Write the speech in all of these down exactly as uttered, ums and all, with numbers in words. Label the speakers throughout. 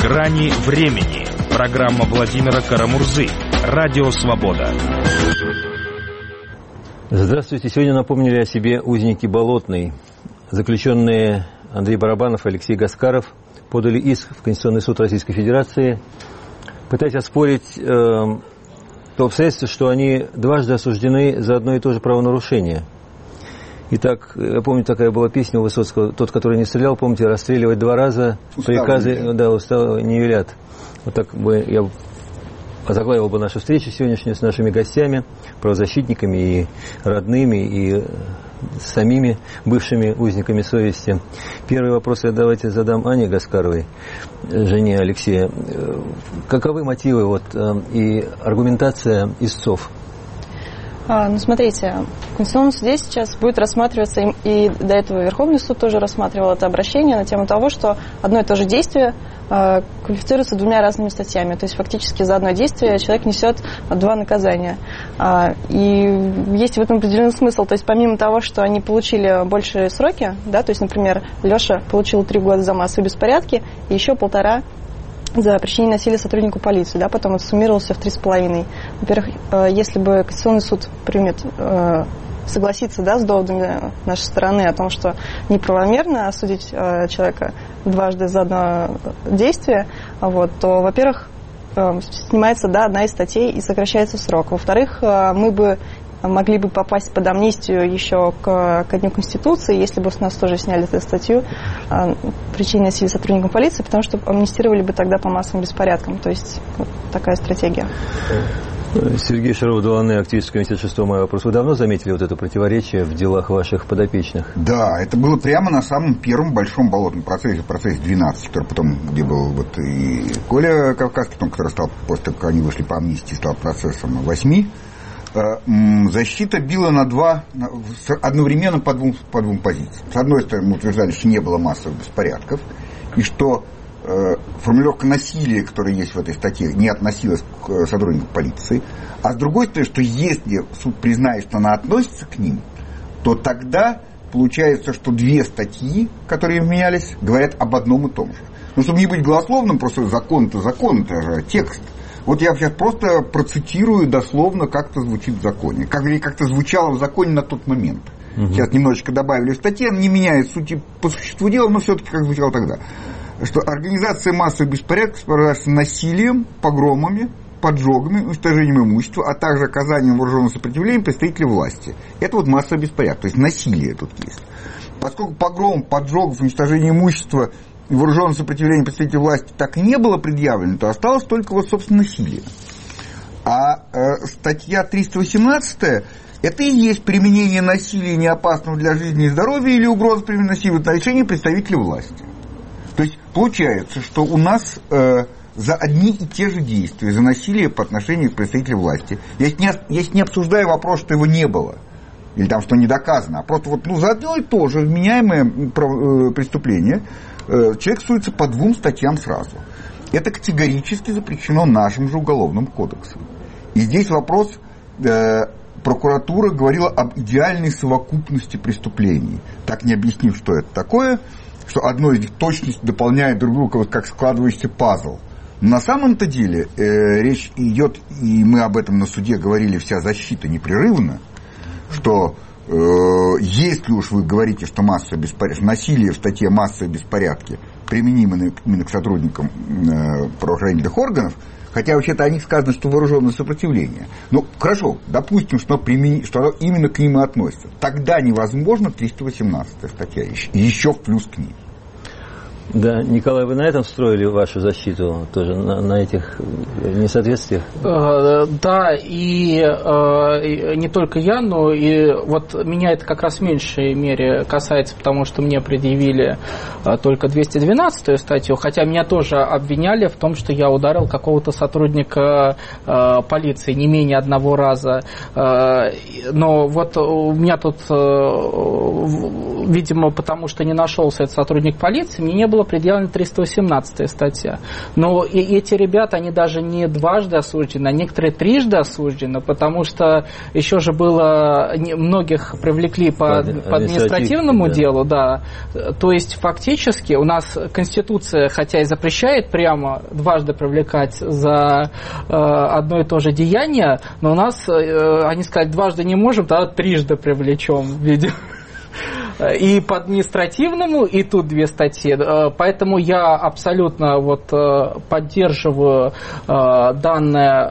Speaker 1: Грани времени. Программа Владимира Карамурзы. Радио Свобода.
Speaker 2: Здравствуйте. Сегодня напомнили о себе узники Болотной. Заключенные Андрей Барабанов и Алексей Гаскаров подали иск в Конституционный суд Российской Федерации, пытаясь оспорить э, то обстоятельство, что они дважды осуждены за одно и то же правонарушение. Итак, я помню, такая была песня у Высоцкого: «Тот, который не стрелял, помните, расстреливать два раза, устав приказы не да, устав не велят». Вот так бы я озаглавил бы нашу встречу сегодняшнюю с нашими гостями, правозащитниками и родными, и самими бывшими узниками совести. Первый вопрос я давайте задам Ане Гаскаровой, жене Алексея. Каковы мотивы вот, и аргументация истцов?
Speaker 3: А, ну, смотрите, в Конституционном суде сейчас будет рассматриваться, и до этого Верховный суд тоже рассматривал это обращение на тему того, что одно и то же действие э, квалифицируется двумя разными статьями. То есть фактически за одно действие человек несет два наказания. А, и есть в этом определенный смысл. То есть помимо того, что они получили большие сроки, да, то есть, например, Леша получил три года за массовые беспорядки и еще полтора за причинение насилия сотруднику полиции, да, потом это суммировался в три с половиной. Во-первых, если бы Конституционный суд примет, согласится, да, с доводами нашей стороны о том, что неправомерно осудить человека дважды за одно действие, вот, то, во-первых, снимается, да, одна из статей и сокращается срок. Во-вторых, мы бы могли бы попасть под амнистию еще к, ко Дню Конституции, если бы с нас тоже сняли эту статью причинения насилия сотрудникам полиции, потому что амнистировали бы тогда по массовым беспорядкам. То есть вот такая стратегия.
Speaker 2: Сергей Шаров, Доланы, активист комитета шестого мая. Вопрос. Вы давно заметили вот это противоречие в делах ваших подопечных?
Speaker 4: Да, это было прямо на самом первом большом болотном процессе, процессе двенадцать, который потом, где был вот и Коля Кавказский, потом, который стал, после того, как они вышли по амнистии, стал процессом восьми. Защита била на два, одновременно по двум, по двум позициям. С одной стороны, мы утверждали, что не было массовых беспорядков, и что э, формулировка насилия, которая есть в этой статье, не относилась к сотрудникам полиции. А с другой стороны, что если суд признает, что она относится к ним, то тогда получается, что две статьи, которые менялись, говорят об одном и том же. Ну, чтобы не быть голословным, просто закон это закон, это же текст. Вот я сейчас просто процитирую дословно, как это звучит в законе. Как, или как-то звучало в законе на тот момент. Угу. Сейчас немножечко добавили в статье, не меняет сути по существу дела, но все-таки как звучало тогда. Что организация массовых беспорядков сопровождается насилием, погромами, поджогами, уничтожением имущества, а также оказанием вооруженного сопротивления представителей власти. Это вот массовый беспорядок, то есть насилие тут есть. Поскольку погром, поджогов, уничтожение имущества и вооруженное сопротивление представителей власти так и не было предъявлено, то осталось только вот, собственно, насилие. А э, статья триста восемнадцать это и есть применение насилия, неопасного для жизни и здоровья, или угроза применения насилия на решение представителей власти. То есть получается, что у нас э, за одни и те же действия, за насилие по отношению к представителям власти, я не, я не обсуждаю вопрос, что его не было, или там, что не доказано, а просто вот, ну, за одно и то же вменяемое преступление человек судится по двум статьям сразу. Это категорически запрещено нашим же уголовным кодексом. И здесь вопрос, э, прокуратура говорила об идеальной совокупности преступлений, так не объяснив, что это такое, что одно из них точностью дополняет друг друга, вот как складывающийся пазл. Но на самом-то деле э, речь идет, и мы об этом на суде говорили, вся защита непрерывно, что если уж вы говорите, что массовое беспорядки, насилие в статье «массовые беспорядки» применимо именно к сотрудникам правоохранительных органов, хотя вообще-то о них сказано, что вооруженное сопротивление. Ну, хорошо, допустим, что, примени, что оно именно к ним и относится. Тогда невозможно триста восемнадцатая статья, еще в плюс к ней.
Speaker 2: Да, Николай, вы на этом строили вашу защиту тоже, на, на этих несоответствиях?
Speaker 5: Да, и, и не только я, но и вот меня это как раз в меньшей мере касается, потому что мне предъявили только двести двенадцатую статью, хотя меня тоже обвиняли в том, что я ударил какого-то сотрудника полиции не менее одного раза. Но вот у меня тут, видимо, потому что не нашелся этот сотрудник полиции, мне не было предъявлена триста восемнадцатая статья. Но и эти ребята, они даже не дважды осуждены, а некоторые трижды осуждены, потому что еще же было, многих привлекли по, по административному да. делу, да. То есть фактически у нас Конституция, хотя и запрещает прямо дважды привлекать за э, одно и то же деяние, но у нас, э, они сказать, дважды не можем, тогда трижды привлечем, видимо. И по административному, и тут две статьи. Поэтому я абсолютно вот поддерживаю данное,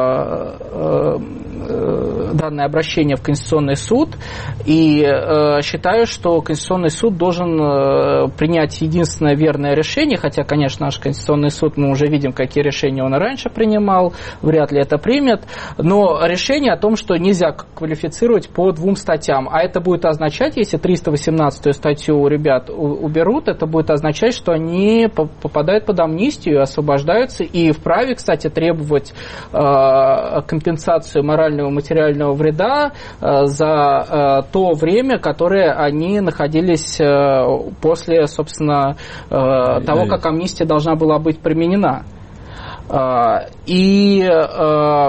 Speaker 5: данное обращение в Конституционный суд и считаю, что Конституционный суд должен принять единственное верное решение, хотя, конечно, наш Конституционный суд, мы уже видим, какие решения он и раньше принимал, вряд ли это примет, но решение о том, что нельзя квалифицировать по двум статьям, а это будет означать, если триста восемнадцатую статью у ребят уберут, это будет означать, что они попадают под амнистию, освобождаются и вправе, кстати, требовать э, компенсацию морального и материального вреда э, за э, то время, которое они находились э, после, собственно, э, того, как амнистия должна была быть применена. Э, и э,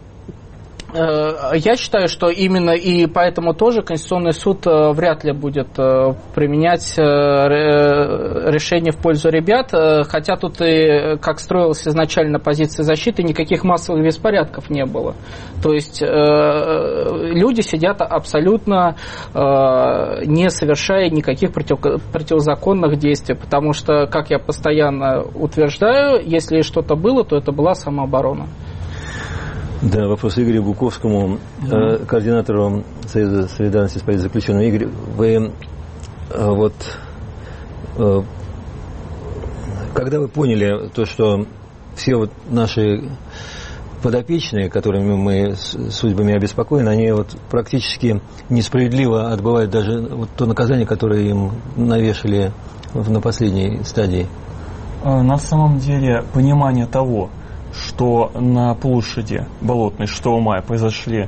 Speaker 5: Я считаю, что именно и поэтому тоже Конституционный суд вряд ли будет применять решение в пользу ребят, хотя тут и, как строилась изначально позиция защиты, никаких массовых беспорядков не было. То есть люди сидят абсолютно не совершая никаких против, противозаконных действий, потому что, как я постоянно утверждаю, если что-то было, то это была самооборона.
Speaker 2: Да, вопрос Игорю Буковскому, mm-hmm. координатору Союза солидарности с политзаключенным. Игорь, вы вот когда вы поняли то, что все вот наши подопечные, которыми мы судьбами обеспокоены, они вот практически несправедливо отбывают даже вот то наказание, которое им навешали на последней стадии?
Speaker 6: На самом деле понимание того, что на площади Болотной шестого мая произошли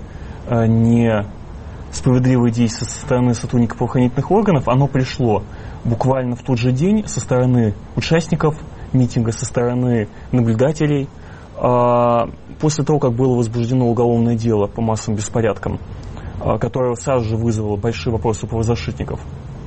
Speaker 6: несправедливые действия со стороны сотрудников правоохранительных органов, оно пришло буквально в тот же день со стороны участников митинга, со стороны наблюдателей, после того, как было возбуждено уголовное дело по массовым беспорядкам, которое сразу же вызвало большие вопросы у правозащитников.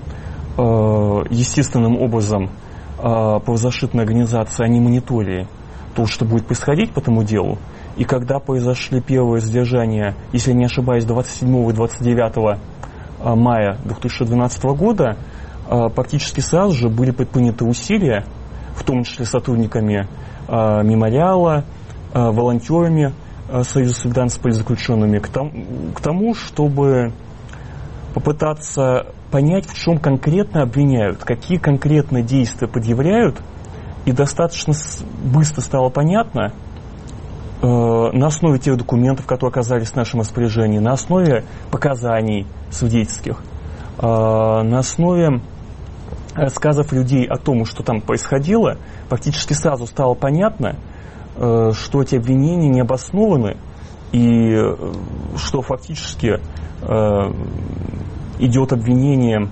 Speaker 6: Естественным образом правозащитные организации, они мониторили то, что будет происходить по этому делу. И когда произошли первые задержания, если не ошибаюсь, двадцать седьмого и двадцать девятого мая две тысячи двенадцатого года, практически сразу же были предприняты усилия, в том числе сотрудниками мемориала, волонтерами Союза солидарности с политзаключенными, к тому, к тому, чтобы попытаться понять, в чем конкретно обвиняют, какие конкретные действия предъявляют. И достаточно быстро стало понятно, э, на основе тех документов, которые оказались в нашем распоряжении, на основе показаний свидетельских, э, на основе рассказов людей о том, что там происходило, практически сразу стало понятно, э, что эти обвинения не обоснованы и э, что фактически э, идет обвинение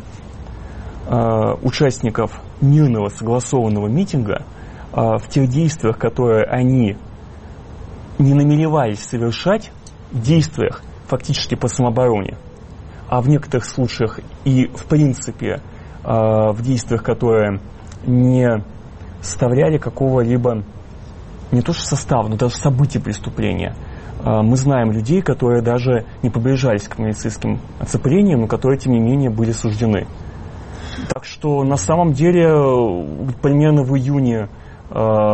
Speaker 6: э, участников мирного согласованного митинга а, в тех действиях, которые они не намеревались совершать, в действиях фактически по самообороне, а в некоторых случаях и в принципе а, в действиях, которые не составляли какого-либо не то что состава, но даже событий преступления. А, мы знаем людей, которые даже не приближались к полицейским оцеплениям, но которые тем не менее были суждены. Так что на самом деле примерно в июне, э,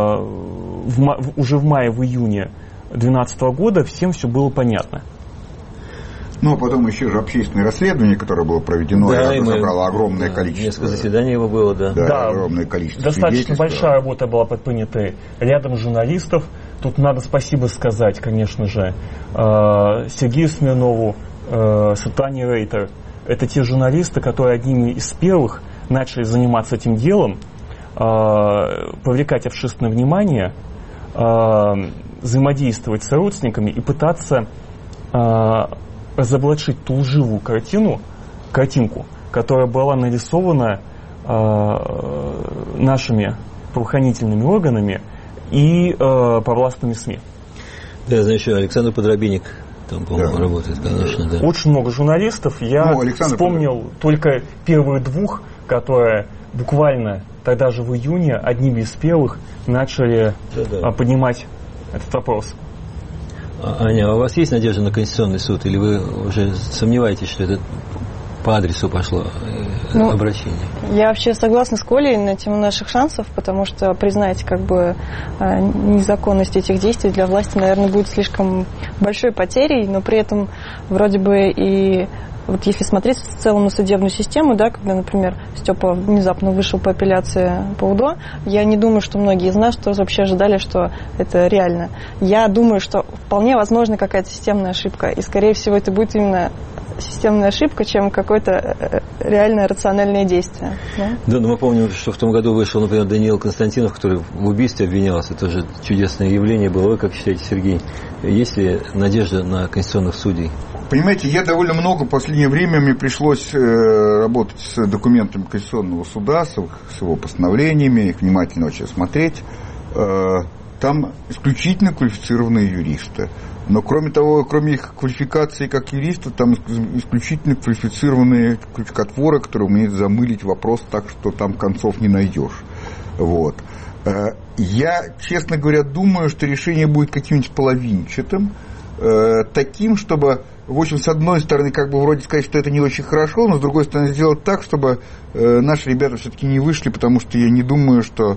Speaker 6: в ма, уже в мае, в июне две тысячи двенадцатого года всем все было понятно.
Speaker 4: Ну, а потом еще же общественное расследование, которое было проведено,
Speaker 2: да,
Speaker 4: и
Speaker 2: мы,
Speaker 4: собрало огромное
Speaker 2: да,
Speaker 4: количество.
Speaker 2: Несколько заседаний его было, да.
Speaker 4: Да,
Speaker 6: да,
Speaker 4: огромное количество
Speaker 6: достаточно большая работа была предпринята рядом журналистов. Тут надо спасибо сказать, конечно же, э, Сергею Смирнову, э, Светлане Рейтер. Это те журналисты, которые одними из первых начали заниматься этим делом, э, привлекать общественное внимание, э, взаимодействовать с родственниками и пытаться э, разоблачить ту лживую картину, картинку, которая была нарисована нашими правоохранительными органами и провластными СМИ.
Speaker 2: Да, я знаю, еще Александр Подробинник там, по-моему, да. работает, конечно. Да.
Speaker 6: Очень много журналистов. Я ну, вспомнил Подробинник. Только первые двух, которые буквально тогда же в июне одними из первых начали да, да. поднимать этот вопрос.
Speaker 2: А, Аня, а у вас есть надежда на Конституционный суд, или вы уже сомневаетесь, что это по адресу пошло ну, обращение?
Speaker 3: Я вообще согласна с Колей на тему наших шансов, потому что признать как бы незаконность этих действий для власти, наверное, будет слишком большой потерей, но при этом вроде бы и вот если смотреть в целом на судебную систему, да, когда, например, Степа внезапно вышел по апелляции по УДО, я не думаю, что многие из нас что вообще ожидали, что это реально. Я думаю, что вполне возможна какая-то системная ошибка, и, скорее всего, это будет именно системная ошибка, чем какое-то реальное рациональное действие. Да?
Speaker 2: Да, но мы помним, что в том году вышел, например, Даниил Константинов, который в убийстве обвинялся. Это тоже чудесное явление было. Вы как считаете, Сергей, есть ли надежда на конституционных судей?
Speaker 4: Понимаете, я довольно много в последнее время, мне пришлось э, работать с документами Конституционного суда, с, с его постановлениями, их внимательно очень смотреть. Э, там исключительно квалифицированные юристы. Но кроме того, кроме их квалификации как юристов, там исключительно квалифицированные крючкотворы, которые умеют замылить вопрос так, что там концов не найдешь. Вот. Э, я, честно говоря, думаю, что решение будет каким-нибудь половинчатым, э, таким, чтобы... В общем, с одной стороны, как бы вроде сказать, что это не очень хорошо, но с другой стороны, сделать так, чтобы э, наши ребята все-таки не вышли, потому что я не думаю, что,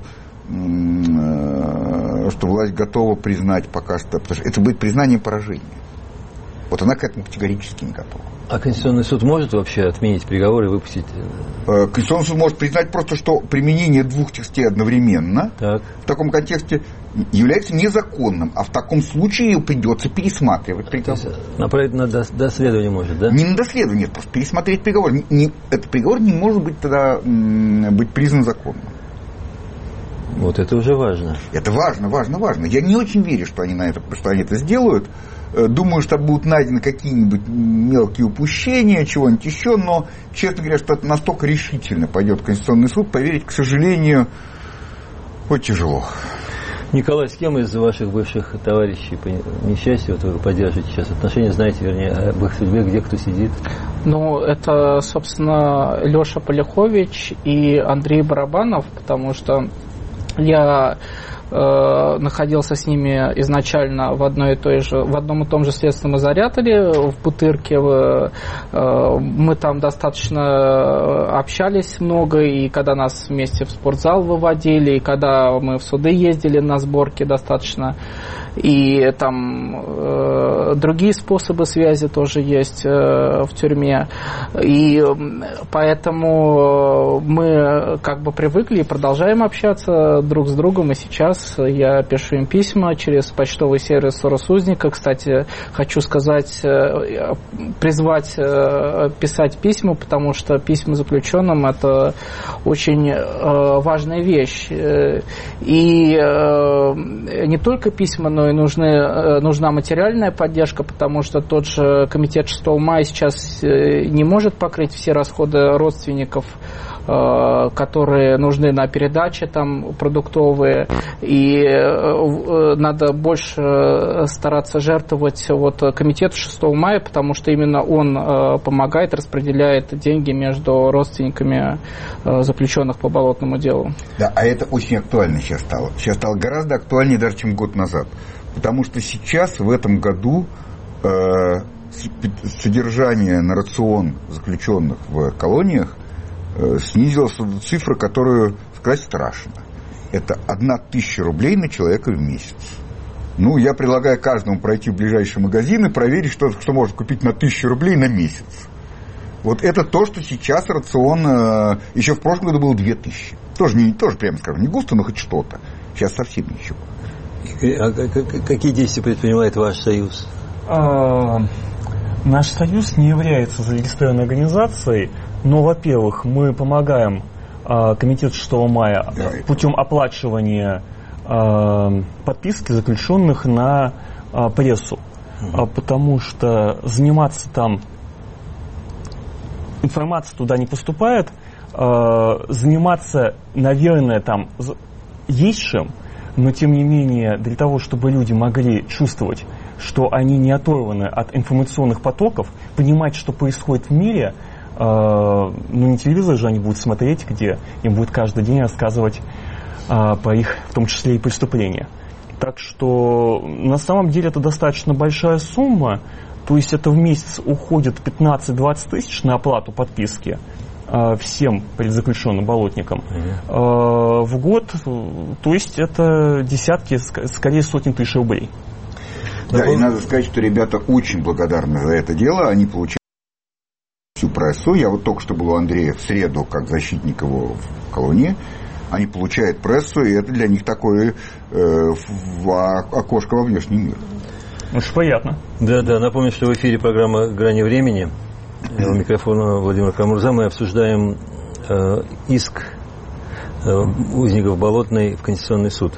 Speaker 4: э, что власть готова признать пока что, потому что это будет признание поражения. Вот она к этому категорически не готова.
Speaker 2: А Конституционный суд может вообще отменить приговор и выпустить?
Speaker 4: Конституционный суд может признать просто, что применение двух текстей одновременно
Speaker 2: так.
Speaker 4: в таком контексте является незаконным, а в таком случае придется пересматривать приговор.
Speaker 2: Направить на доследование может, да?
Speaker 4: Не на доследование, нет, просто пересмотреть приговор. Не, этот приговор не может быть тогда м, быть признан законным.
Speaker 2: Вот это уже важно.
Speaker 4: Это важно, важно, важно. Я не очень верю, что они, на это, что они это сделают. Думаю, что будут найдены какие-нибудь мелкие упущения, чего-нибудь еще, но, честно говоря, что это настолько решительно пойдет в Конституционный суд, поверить, к сожалению, очень тяжело.
Speaker 2: Николай, с кем из ваших бывших товарищей по несчастью вот вы поддерживаете сейчас отношения, знаете, вернее, об их судьбе, где кто сидит?
Speaker 5: Ну, это, собственно, Леша Поляхович и Андрей Барабанов, потому что я э, находился с ними изначально в одной и той же, в одном и том же следственном изоляторе в Бутырке. В, э, мы там достаточно общались много, и когда нас вместе в спортзал выводили, и когда мы в суды ездили на сборки достаточно, и там э, другие способы связи тоже есть э, в тюрьме. И поэтому мы как бы привыкли и продолжаем общаться друг с другом. И сейчас я пишу им письма через почтовый сервис Росузника. Кстати, хочу сказать, э, призвать э, писать письма, потому что письма заключенным – это очень э, важная вещь. И э, не только письма, но и нужны, нужна материальная поддержка, потому что тот же комитет шестого мая сейчас не может покрыть все расходы родственников, которые нужны на передачи там продуктовые, и надо больше стараться жертвовать вот комитету шестого мая, потому что именно он помогает, распределяет деньги между родственниками заключенных по болотному делу.
Speaker 4: Да, а это очень актуально сейчас стало. Сейчас стало гораздо актуальнее даже, чем год назад. Потому что сейчас, в этом году, э, содержание на рацион заключенных в колониях э, снизилось до цифры, которую сказать страшно. Это одна тысяча рублей на человека в месяц. Ну, я предлагаю каждому пройти в ближайший магазин и проверить, что, что можно купить на тысячу рублей на месяц. Вот это то, что сейчас рацион... Э, еще в прошлом году было две тысячи. Тоже, не, тоже, прямо скажем, не густо, но хоть что-то. Сейчас совсем ничего.
Speaker 2: А какие действия предпринимает ваш союз?
Speaker 6: А, наш союз не является зарегистрированной организацией, но, во-первых, мы помогаем а, комитету шестого мая да, путем оплачивания а, подписки заключенных на а, прессу, угу. а, потому что заниматься там, информация туда не поступает, заниматься, наверное, там есть чем, но тем не менее для того, чтобы люди могли чувствовать, что они не оторваны от информационных потоков, понимать, что происходит в мире, ну не телевизор же они будут смотреть, где им будет каждый день рассказывать по их, в том числе и преступления. Так что на самом деле это достаточно большая сумма, то есть это в месяц уходит пятнадцать-двадцать тысяч на оплату подписки всем предзаключенным болотникам. Mm-hmm. В год, то есть это десятки, скорее сотни тысяч рублей.
Speaker 4: Да, да, и надо сказать, что ребята очень благодарны за это дело, они получают всю прессу. Я вот только что был у Андрея в среду, как защитник его в колонии. Они получают прессу, и это для них такое э, окошко во внешний мир.
Speaker 6: Очень приятно.
Speaker 2: Да, да, напомню, что в эфире программа «Грани времени». У микрофона Владимир Карамурза. Мы обсуждаем э, иск э, узников Болотной в Конституционный суд.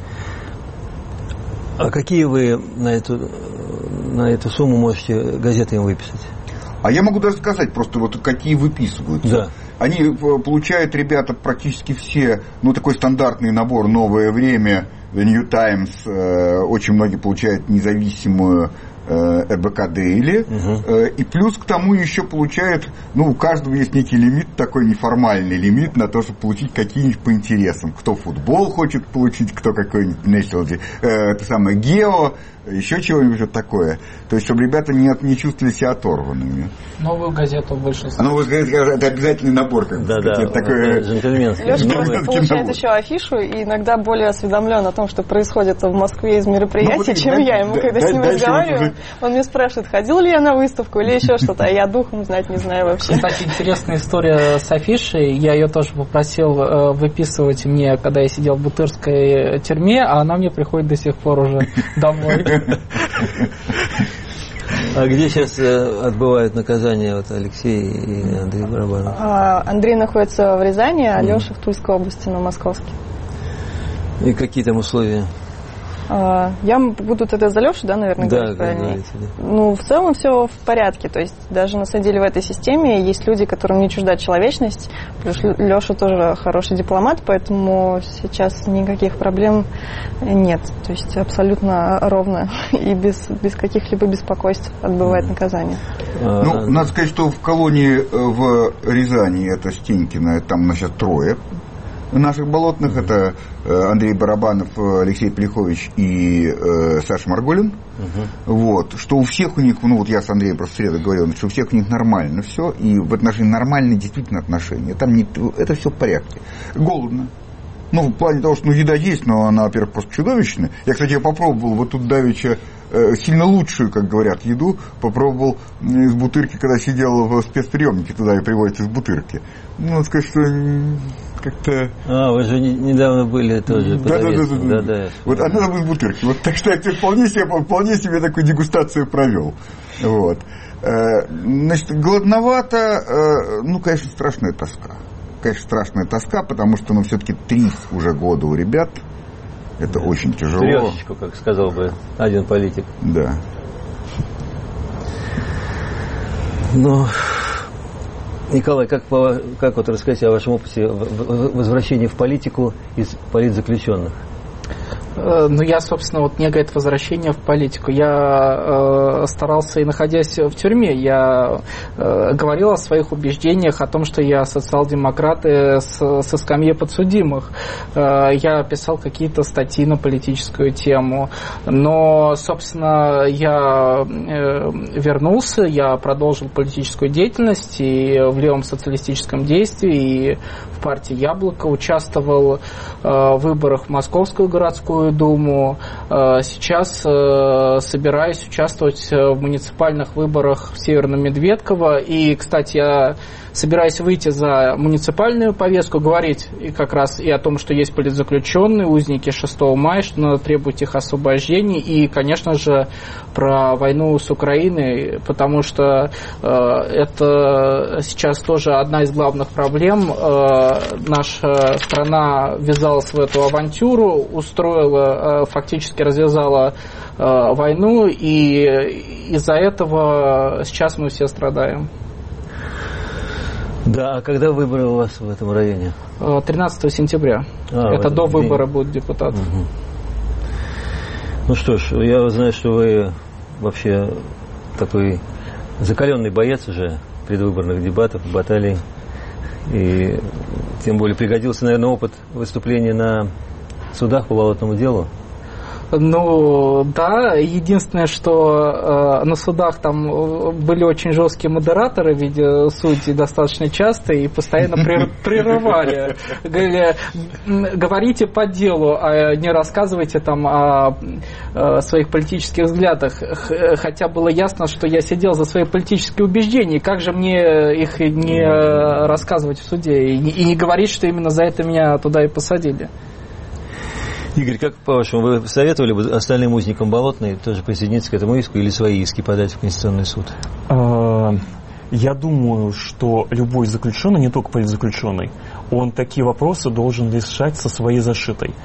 Speaker 2: А какие вы на эту, на эту сумму можете газеты им выписать?
Speaker 4: А я могу даже сказать просто, вот какие выписываются.
Speaker 2: Да.
Speaker 4: Они получают, ребята, практически все, ну, такой стандартный набор «Новое время», The New Times, э, очень многие получают независимую эр бэ ка Daily, угу. И плюс к тому еще получают, ну, у каждого есть некий лимит, такой неформальный лимит на то, чтобы получить какие-нибудь по интересам. Кто футбол хочет получить, кто какой-нибудь National, э, это самое Гео, еще чего-нибудь вот такое. То есть, чтобы ребята не, не чувствовали себя оторванными.
Speaker 5: Новую газету в большинстве.
Speaker 4: А новую газету это обязательный набор, как бы
Speaker 2: да,
Speaker 4: сказать.
Speaker 2: Да,
Speaker 4: это такой
Speaker 2: джентльменский.
Speaker 3: Леша получает набор. Еще афишу и иногда более осведомлен о том, что происходит в Москве из мероприятий, ну, вот, чем да, я. Ему, да, когда да, с ним разговариваю, уже... он меня спрашивает, ходил ли я на выставку или еще что-то, а я духом знать не знаю вообще.
Speaker 5: Кстати, интересная история с афишей. Я ее тоже попросил э, выписывать мне, когда я сидел в Бутырской тюрьме, а она мне приходит до сих пор уже домой.
Speaker 2: А где сейчас отбывают наказание вот Алексей и Андрей Барабанов?
Speaker 3: А, Андрей находится в Рязани, а Леша в Тульской области, на Московске.
Speaker 2: И какие там условия?
Speaker 3: А, я буду тогда за Лешу, да, наверное,
Speaker 2: да,
Speaker 3: говорить правильнее?
Speaker 2: Говорите, да.
Speaker 3: Ну, в целом все в порядке. То есть даже на самом деле в этой системе есть люди, которым не чужда человечность. Плюс Леша тоже хороший дипломат, поэтому сейчас никаких проблем нет. То есть абсолютно ровно и без, без каких-либо беспокойств отбывает наказание.
Speaker 4: Ну, надо сказать, что в колонии в Рязани, это Стенькино, там, значит, трое наших болотных, это Андрей Барабанов, Алексей Плехович и э, Саша Марголин. Угу. Вот, что у всех у них, ну вот я с Андреем просто в среду говорил, что у всех у них нормально все, и в отношении нормальные действительно отношения. Там не, это все в порядке. Голодно. Ну, в плане того, что ну, еда есть, но она, во-первых, просто чудовищная. Я, кстати, я попробовал вот тут давеча э, сильно лучшую, как говорят, еду. Попробовал из Бутырки, когда сидел в спецприемнике, туда и приводят из Бутырки. Ну, надо сказать, что как-то...
Speaker 2: А, вы же недавно были тоже.
Speaker 4: Да, да, да, да, да, да. Вот она там из Бутырки. Вот, так что я вполне себе, вполне себе такую дегустацию провел. Вот. Э, значит, голодновато, э, ну, конечно, страшная тоска. Конечно, страшная тоска, потому что, ну, все-таки три уже года у ребят. Это да. Очень тяжело.
Speaker 2: Трёшечку, как сказал бы один политик.
Speaker 4: Да.
Speaker 2: Ну, Николай, как, по, как вот рассказать о вашем опыте возвращения в политику из политзаключенных?
Speaker 5: Ну, я, собственно, вот не говорит возвращение в политику. Я э, старался, и находясь в тюрьме, я э, говорил о своих убеждениях, о том, что я социал-демократ и с, со скамьи подсудимых. Э, я писал какие-то статьи на политическую тему. Но, собственно, я э, вернулся, я продолжил политическую деятельность и в левом социалистическом действии, и в партии «Яблоко», участвовал э, в выборах в Московскую городскую Думу. Сейчас собираюсь участвовать в муниципальных выборах в Северном Медведково. И, кстати, я собираюсь выйти за муниципальную повестку, говорить и как раз и о том, что есть политзаключенные, узники шестого мая, что надо требовать их освобождения. И, конечно же, про войну с Украиной, потому что э, это сейчас тоже одна из главных проблем. Э, наша страна ввязалась в эту авантюру, устроила, э, фактически развязала э, войну, и из-за этого сейчас мы все страдаем.
Speaker 2: Да, а когда выборы у вас в этом районе?
Speaker 5: тринадцатого сентября.
Speaker 2: А,
Speaker 5: это до
Speaker 2: день.
Speaker 5: выбора будут депутаты.
Speaker 2: Угу. Ну что ж, я знаю, что вы вообще такой закаленный боец уже предвыборных дебатов, баталий. И тем более пригодился, наверное, опыт выступления на судах по болотному делу.
Speaker 5: Ну, да, единственное, что э, на судах там были очень жесткие модераторы в виде судей достаточно часто и постоянно прерывали. Говорили, говорите по делу, а не рассказывайте там о, о своих политических взглядах. Хотя было ясно, что я сидел за свои политические убеждения, как же мне их не рассказывать в суде и не, и не говорить, что именно за это меня туда и посадили.
Speaker 2: Игорь, как по-вашему, вы советовали бы остальным узникам Болотной тоже присоединиться к этому иску или свои иски подать в Конституционный суд?
Speaker 6: Я думаю, что любой заключенный, не только политзаключенный, он такие вопросы должен решать со своей зашитой.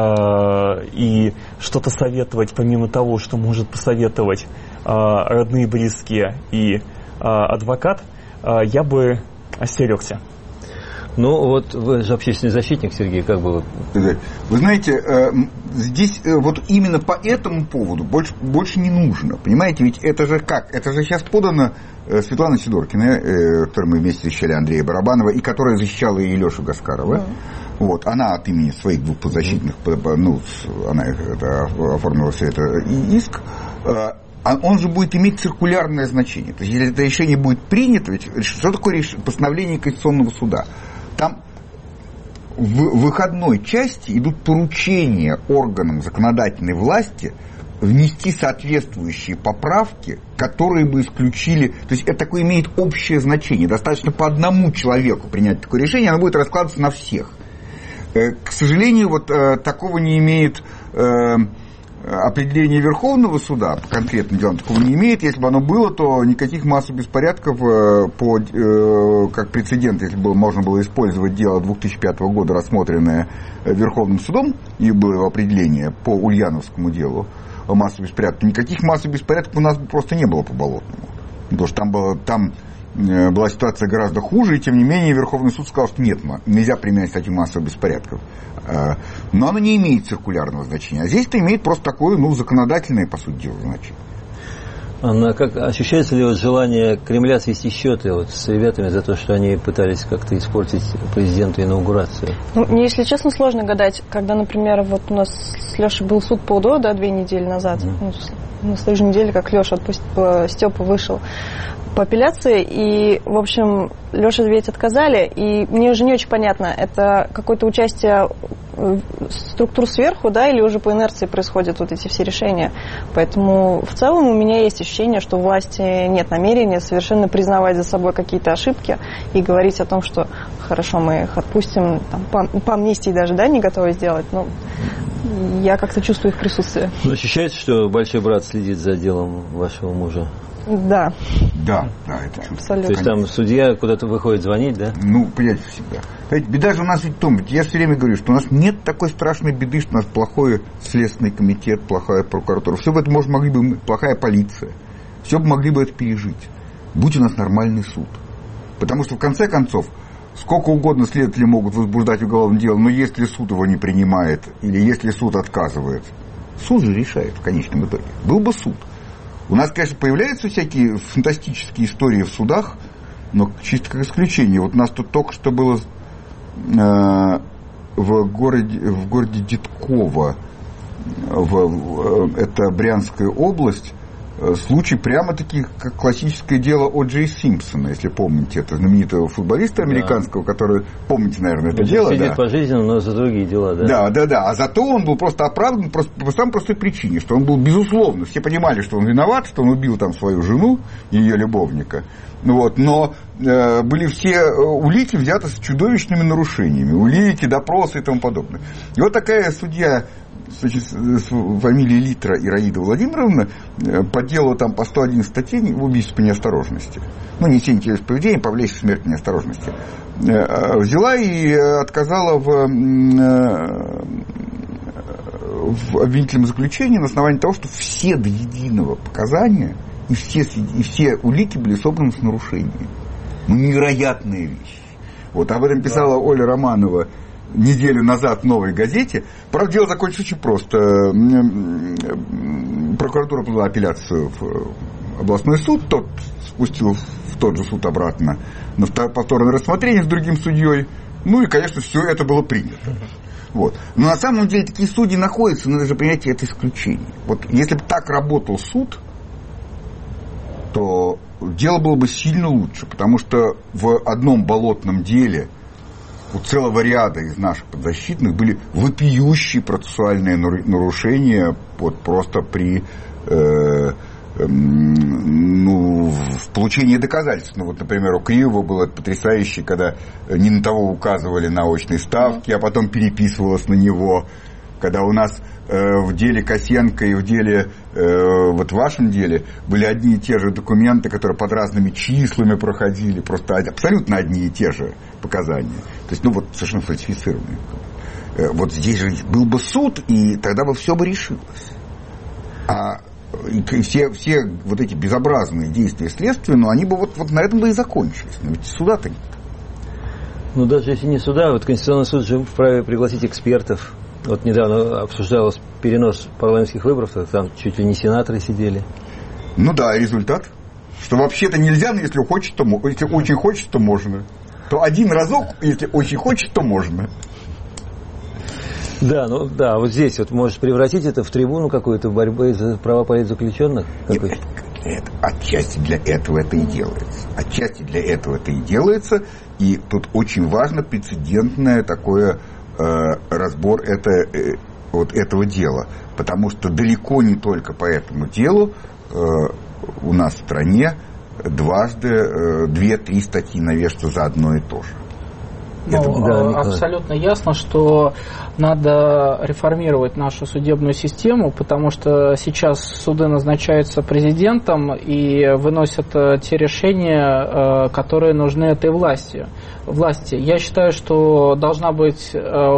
Speaker 6: И что-то советовать, помимо того, что может посоветовать родные, близкие и адвокат, я бы остерегся.
Speaker 2: Ну, вот вы же общественный защитник, Сергей, как бы вы...
Speaker 4: Вы знаете, здесь вот именно по этому поводу больше, больше не нужно. Понимаете, ведь это же как? Это же сейчас подано Светлана Сидоркина, которую мы вместе защищали, Андрея Барабанова, и которая защищала и Лешу Гаскарова. Mm. Вот, она от имени своих двух подзащитных, mm. ну, она это, оформила все это иск. Он же будет иметь циркулярное значение. То есть, если это решение будет принято, ведь что такое постановление Конституционного суда? Там в выходной части идут поручения органам законодательной власти внести соответствующие поправки, которые бы исключили... То есть это такое имеет общее значение. Достаточно по одному человеку принять такое решение, оно будет раскладываться на всех. К сожалению, вот такого не имеет... Определение Верховного суда по конкретным делам такого не имеет. Если бы оно было, то никаких массовых беспорядков по, как прецедент, если бы можно было использовать дело две тысячи пятого года, рассмотренное Верховным судом, и было его определение по Ульяновскому делу о массовых беспорядках, никаких массовых беспорядков у нас просто не было по Болотному. Потому что там, было, там была ситуация гораздо хуже, и тем не менее Верховный суд сказал, что нет, нельзя применять статью массовых беспорядков. Но оно не имеет циркулярного значения. А здесь это имеет просто такое, ну, законодательное, по сути дела, значение.
Speaker 2: Анна, как ощущается ли вот желание Кремля свести счеты вот с ребятами за то, что они пытались как-то испортить президенту инаугурацию?
Speaker 3: Ну, мне, если честно, сложно гадать, когда, например, вот у нас с Лешей был суд по УДО, да, две недели назад, mm-hmm. ну, на следующей неделе, как Леша отпустил, Степа вышел по апелляции, и, в общем, Леше ведь отказали, и мне уже не очень понятно, это какое-то участие структур сверху, да, или уже по инерции происходят вот эти все решения. Поэтому в целом у меня есть ощущение, что у власти нет намерения совершенно признавать за собой какие-то ошибки и говорить о том, что хорошо, мы их отпустим, там, по, по амнистии даже, да, не готовы сделать, но я как-то чувствую их присутствие.
Speaker 2: Но ощущается, что большой брат следит за делом вашего мужа?
Speaker 3: Да.
Speaker 4: Да, да, это чувство.
Speaker 3: Абсолютно.
Speaker 2: То есть там судья куда-то выходит звонить, да?
Speaker 4: Ну, понимаете, всегда. Понимаете, беда же у нас ведь в том, я все время говорю, что у нас нет такой страшной беды, что у нас плохой Следственный комитет, плохая прокуратура. Все бы это можно могли бы, плохая полиция. Все бы могли бы это пережить. Будь у нас нормальный суд. Потому что, в конце концов, сколько угодно следователи могут возбуждать уголовное дело, но если суд его не принимает, или если суд отказывает, суд же решает в конечном итоге. Был бы суд. У нас, конечно, появляются всякие фантастические истории в судах, но чисто как исключение. Вот у нас тут только что было э, в, городе, в городе Дедково, в, в, это Брянская область, случай прямо-таки как классическое дело О Джей Симпсона, если помните, это знаменитого футболиста американского, да. который, помните, наверное, это
Speaker 2: он
Speaker 4: дело.
Speaker 2: Сидит
Speaker 4: да.
Speaker 2: пожизненно, но за другие дела, да.
Speaker 4: Да, да, да. А зато он был просто оправдан просто, по самой простой причине, что он был безусловно, все понимали, что он виноват, что он убил там свою жену и ее любовника. Вот, но э, были все улики взяты с чудовищными нарушениями, улики, допросы и тому подобное. И вот такая судья с фамилией Литра Ираида Владимировна по делу там по сто одиннадцать статей в убийстве по неосторожности, ну, несение телесного поведения, повлечь смерть по неосторожности, взяла и отказала в, в обвинительном заключении на основании того, что все до единого показания и все, и все улики были собраны с нарушениями. Ну, невероятная вещь. Вот об этом писала да. Оля Романова неделю назад в «Новой газете». Правда, дело закончилось очень просто. Прокуратура подала апелляцию в областной суд, тот спустил в тот же суд обратно на повторное рассмотрение с другим судьей. Ну и, конечно, все это было принято. Вот. Но на самом деле такие судьи находятся, надо же принять это исключение. Вот если бы так работал суд, то дело было бы сильно лучше, потому что в одном болотном деле у целого ряда из наших подзащитных были вопиющие процессуальные нарушения вот, просто при э, э, ну, в получении доказательств. Ну, вот, например, у Кривого было потрясающе, когда не на того указывали на очные ставки, а потом переписывалось на него. Когда у нас э, в деле Косенко и в деле, э, вот в вашем деле, были одни и те же документы, которые под разными числами проходили, просто абсолютно одни и те же показания. То есть, ну вот, совершенно фальсифицированные. Э, вот здесь же был бы суд, и тогда бы все бы решилось. А и все, все вот эти безобразные действия следствия, ну, они бы вот, вот на этом бы и закончились. Но ведь суда-то нет.
Speaker 2: Ну, даже если не суда, вот Конституционный суд же вправе пригласить экспертов. Вот недавно обсуждалось перенос парламентских выборов, там чуть ли не сенаторы сидели. Ну
Speaker 4: да, результат. Что вообще-то нельзя, но если хочет, то если очень хочет, то можно. То один разок, если очень хочет, то можно.
Speaker 2: Да, ну да, вот здесь вот можешь превратить это в трибуну какую-то борьбы за права политзаключенных?
Speaker 4: Нет, это, отчасти для этого это и делается. Отчасти для этого это и делается. И тут очень важно прецедентное такое разбор это, вот этого дела. Потому что далеко не только по этому делу у нас в стране дважды две-три статьи навешиваются за одно и то же.
Speaker 5: Ну, да, абсолютно ясно, что надо реформировать нашу судебную систему, потому что сейчас суды назначаются президентом и выносят те решения, которые нужны этой власти. власти. Я считаю, что должна быть,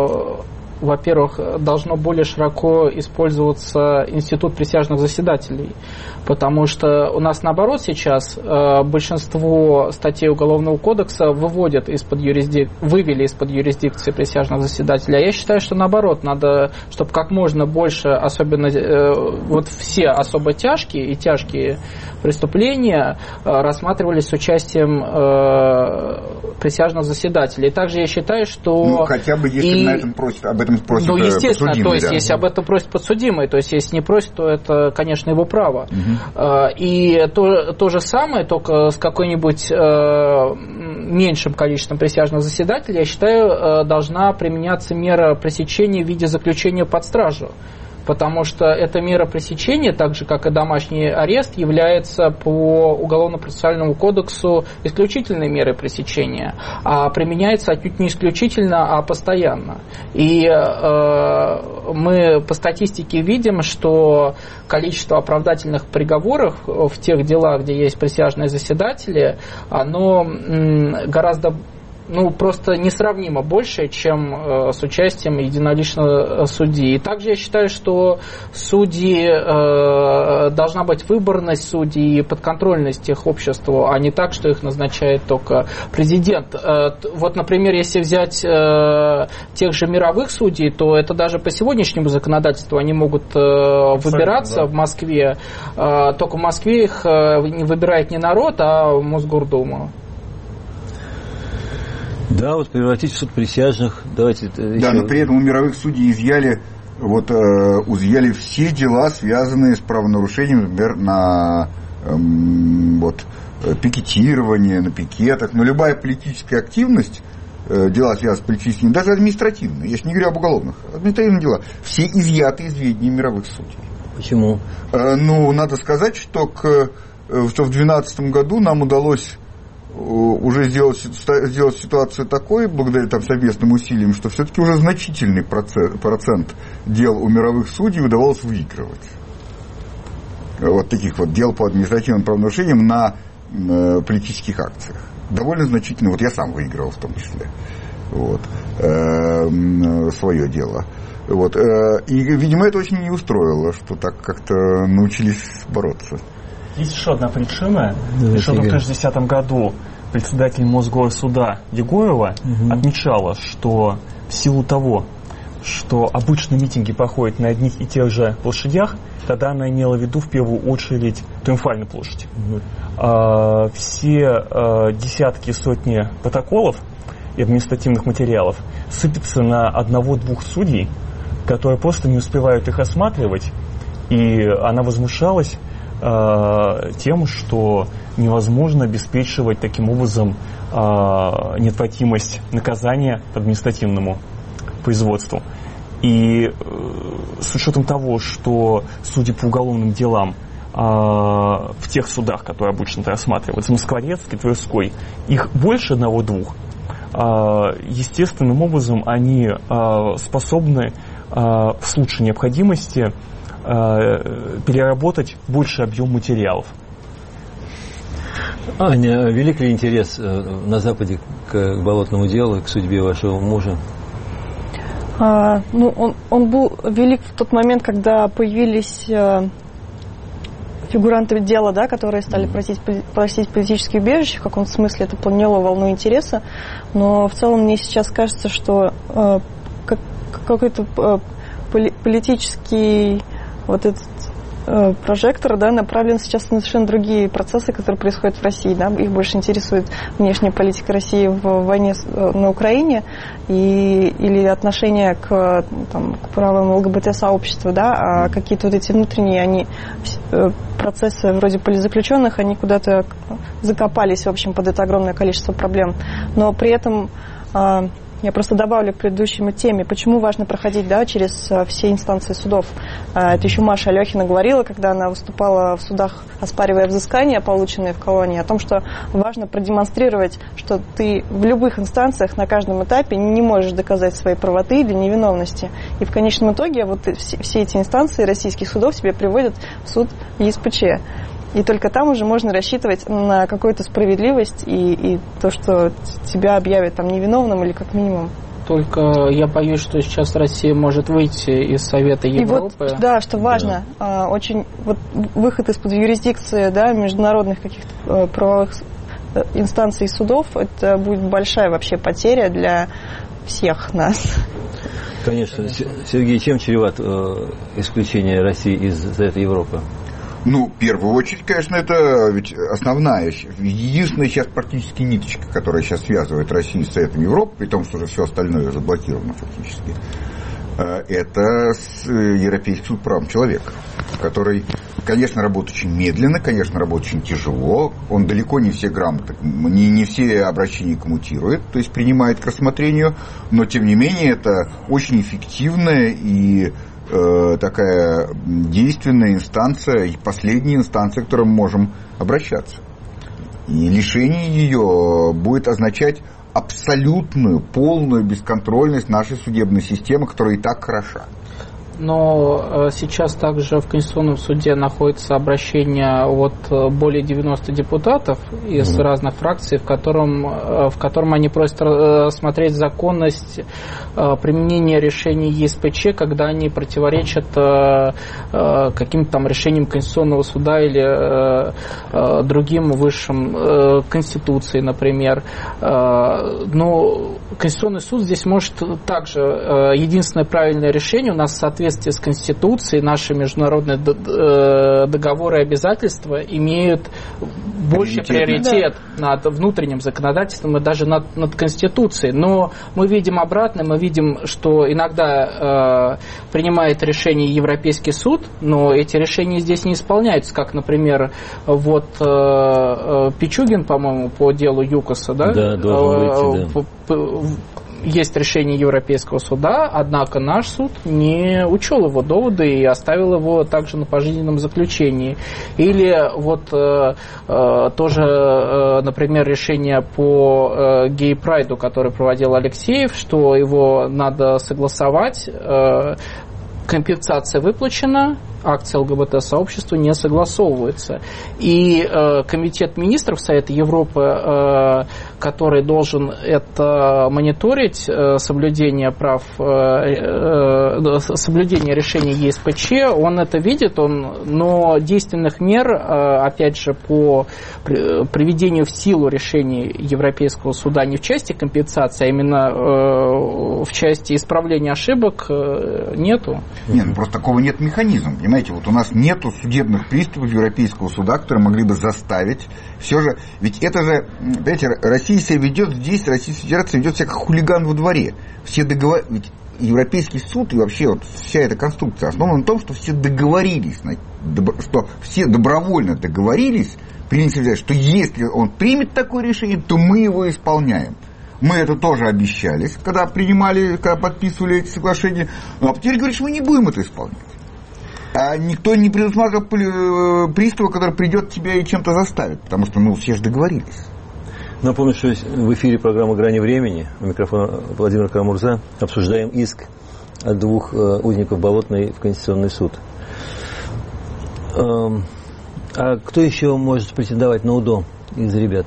Speaker 5: во-первых, должно более широко использоваться институт присяжных заседателей, потому что у нас наоборот сейчас большинство статей Уголовного кодекса выводят из-под юрисдик... вывели из-под юрисдикции присяжных заседателей. А я считаю, что наоборот, надо, чтобы как можно больше, особенно вот все особо тяжкие и тяжкие преступления рассматривались с участием присяжных заседателей. И также я считаю, что...
Speaker 4: Ну, хотя бы если и... на этом просит, об этом просит
Speaker 5: ну, естественно,
Speaker 4: подсудимый,
Speaker 5: то есть,
Speaker 4: да.
Speaker 5: если об этом просит подсудимый, то есть, если не просит, то это, конечно, его право. Угу. И то, то же самое, только с какой-нибудь меньшим количеством присяжных заседателей, я считаю, должна применяться мера пресечения в виде заключения под стражу. Потому что эта мера пресечения, так же как и домашний арест, является по Уголовно-процессуальному кодексу исключительной мерой пресечения, а применяется отнюдь не исключительно, а постоянно. И э, мы по статистике видим, что количество оправдательных приговоров в тех делах, где есть присяжные заседатели, оно м, гораздо ну, просто несравнимо больше, чем э, с участием единоличного судьи. И также я считаю, что судьи, э, должна быть выборность судей и подконтрольность их обществу, а не так, что их назначает только президент. Э, вот, например, если взять э, тех же мировых судей, то это даже по сегодняшнему законодательству они могут э, выбираться да. в Москве, э, только в Москве их э, не выбирает не народ, а Мосгордума.
Speaker 2: Да, вот превратить в суд присяжных. Давайте.
Speaker 4: Да,
Speaker 2: еще...
Speaker 4: но при этом у мировых судей изъяли, вот, э, изъяли все дела, связанные с правонарушением, например, на э, вот, пикетирование, на пикетах. Но любая политическая активность, э, дела, связанные с политическими, даже административные, я же не говорю об уголовных, административные дела, все изъяты из ведения мировых судей.
Speaker 2: Почему?
Speaker 4: Э, ну, надо сказать, что, к, что в две тысячи двенадцатом году нам удалось уже сделать, сделать ситуацию такой, благодаря там совместным усилиям, что все-таки уже значительный процент, процент дел у мировых судей удавалось выигрывать. Вот таких вот дел по административным правонарушениям на э, политических акциях. Довольно значительно. Вот я сам выигрывал в том числе. Вот. Э, свое дело. Вот. Э, и, видимо, это очень не устроило, что так как-то научились бороться.
Speaker 6: Есть еще одна причина. Да, еще в две тысячи десятом году председатель Мосгорсуда Егорова угу. отмечала, что в силу того, что обычно митинги проходят на одних и тех же площадях, тогда она имела в виду в первую очередь Триумфальную площадь. Угу. А, все а, десятки, сотни протоколов и административных материалов сыпятся на одного-двух судей, которые просто не успевают их осматривать, и она возмущалась э, тем, что невозможно обеспечивать таким образом э, неотвратимость наказания административному производству. И э, с учетом того, что судьи по уголовным делам э, в тех судах, которые обычно рассматриваются, Москворецкий, Тверской, их больше одного-двух, э, естественным образом они э, способны в случае необходимости переработать больший объем материалов.
Speaker 2: Аня, велик ли интерес на Западе к болотному делу, к судьбе вашего мужа?
Speaker 3: А, ну, он, он был велик в тот момент, когда появились фигуранты дела, да, которые стали просить, просить политические убежища. В каком-то смысле это подняло волну интереса. Но в целом мне сейчас кажется, что какой-то э, политический вот этот э, прожектор, да, направлен сейчас на совершенно другие процессы, которые происходят в России. Да? Их больше интересует внешняя политика России в войне на Украине и, или отношение к, там, к правам ЛГБТ-сообщества, да? А какие-то вот эти внутренние они, э, процессы вроде политзаключенных, они куда-то закопались, в общем, под это огромное количество проблем. Но при этом э, я просто добавлю к предыдущей теме, почему важно проходить, да, через все инстанции судов. Это еще Маша Алехина говорила, когда она выступала в судах, оспаривая взыскания, полученные в колонии, о том, что важно продемонстрировать, что ты в любых инстанциях на каждом этапе не можешь доказать своей правоты или невиновности. И в конечном итоге вот все, все эти инстанции российских судов тебя приводят в суд ЕСПЧ. И только там уже можно рассчитывать на какую-то справедливость и, и то, что тебя объявят там невиновным или как минимум.
Speaker 5: Только я боюсь, что сейчас Россия может выйти из Совета Европы.
Speaker 3: И вот, да, что важно, да. очень вот, выход из-под юрисдикции, да, международных каких-то правовых инстанций и судов, это будет большая вообще потеря для всех нас.
Speaker 2: Конечно. Сергей, чем чреват исключение России из Совета Европы?
Speaker 4: Ну, в первую очередь, конечно, это ведь основная, единственная сейчас практически ниточка, которая сейчас связывает Россию с Советом Европы, при том, что уже все остальное заблокировано фактически, это Европейский суд по правам человека, который, конечно, работает очень медленно, конечно, работает очень тяжело, он далеко не все грамоты, не, не все обращения коммутирует, то есть принимает к рассмотрению, но, тем не менее, это очень эффективная и такая действенная инстанция, и последняя инстанция, к которой мы можем обращаться. И лишение ее будет означать абсолютную, полную бесконтрольность нашей судебной системы, которая и так хороша.
Speaker 5: Но сейчас также в Конституционном суде находится обращение от более девяноста депутатов из mm-hmm. разных фракций, в котором, в котором они просят рассмотреть законность применения решений ЕСПЧ, когда они противоречат каким-то там решениям Конституционного суда или другим высшим Конституции, например. Но Конституционный суд здесь может также, единственное правильное решение у нас в соответствии с Конституцией, наши международные договоры и обязательства имеют больший приоритет да. над внутренним законодательством и даже над, над Конституцией. Но мы видим обратное, мы видим, что иногда э, принимает решение Европейский суд, но эти решения здесь не исполняются, как, например, вот э, Пичугин, по-моему, по делу ЮКОСа, да?
Speaker 2: Да, должен выйти, да.
Speaker 5: Есть решение Европейского суда, однако наш суд не учел его доводы и оставил его также на пожизненном заключении. Или вот э, э, тоже, э, например, решение по э, гей-прайду, который проводил Алексеев, что его надо согласовать, э, компенсация выплачена, акции ЛГБТ-сообщества не согласовываются. И э, Комитет министров Совета Европы, э, который должен это мониторить, э, соблюдение прав, э, э, соблюдение решений ЕСПЧ, он это видит, он, но действенных мер, э, опять же, по приведению в силу решений Европейского суда не в части компенсации, а именно э, в части исправления ошибок э, нету.
Speaker 4: Нет, ну просто такого нет механизма. Понимаете, вот у нас нету судебных приступов Европейского суда, которые могли бы заставить. Все же, ведь это же, понимаете, Россия себя ведет здесь, Российская Федерация ведет себя как хулиган во дворе. Все договор... Ведь Европейский суд и вообще вот вся эта конструкция основана на том, что все договорились, что все добровольно договорились, приняли, что если он примет такое решение, то мы его исполняем. Мы это тоже обещались, когда принимали, когда подписывали эти соглашения, а теперь говорят, что мы не будем это исполнять. А никто не предусматривал пристава, который придет тебя и чем-то заставит, потому что, ну, все же договорились.
Speaker 2: Напомню, что в эфире программы «Грани времени», у микрофона Владимир Карамурза, обсуждаем иск от двух узников Болотной в Конституционный суд. А кто еще может претендовать на УДО из ребят?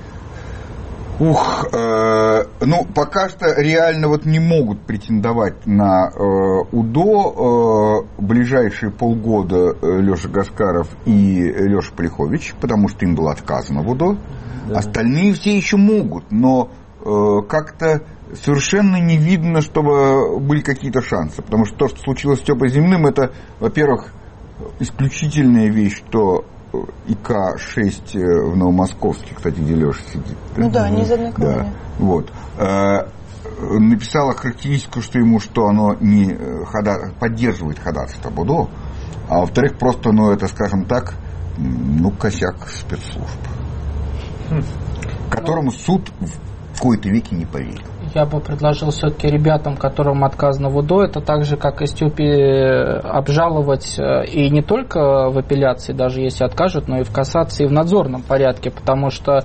Speaker 4: Ух, э, ну, пока что реально вот не могут претендовать на э, УДО э, ближайшие полгода Леша Гаскаров и Леша Полихович, потому что им было отказано в УДО. Да. Остальные все еще могут, но э, как-то совершенно не видно, чтобы были какие-то шансы. Потому что то, что случилось с Степой Земным, это, во-первых, исключительная вещь, что И К шесть в Новомосковске, кстати, где Леша сидит.
Speaker 3: Ну да, не из одной колонии.
Speaker 4: Да. Вот. Написала характеристику, что ему, что оно не хода... поддерживает ходатайство об УДО, а во-вторых, просто, ну, это, скажем так, ну, косяк спецслужб, хм. которому суд в кои-то веки не поверил.
Speaker 5: Я бы предложил все-таки ребятам, которым отказано в УДО, это так же, как и Степе, обжаловать и не только в апелляции, даже если откажут, но и в кассации, и в надзорном порядке, потому что,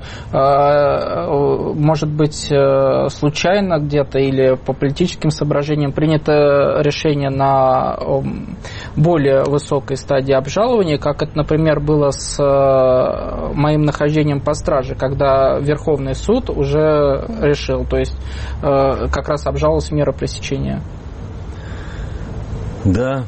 Speaker 5: может быть, случайно где-то или по политическим соображениям принято решение на более высокой стадии обжалования, как это, например, было с моим нахождением под стражей, когда Верховный суд уже решил, то есть как раз обжаловалась мера пресечения.
Speaker 2: Да.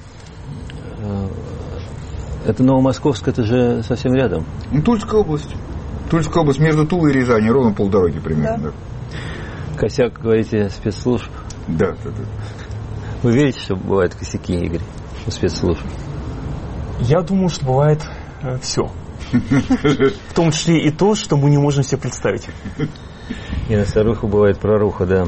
Speaker 2: Это Новомосковск, это же совсем рядом.
Speaker 4: Ну, Тульская область. Тульская область между Тулой и Рязанью, ровно полдороги примерно. Да.
Speaker 2: Косяк, говорите, спецслужб?
Speaker 4: Да, да, да.
Speaker 2: Вы верите, что бывают косяки, Игорь, у спецслужб?
Speaker 6: Я думаю, что бывает э, все. В том числе и то, что мы не можем себе представить.
Speaker 2: И на старуху бывает проруха, да.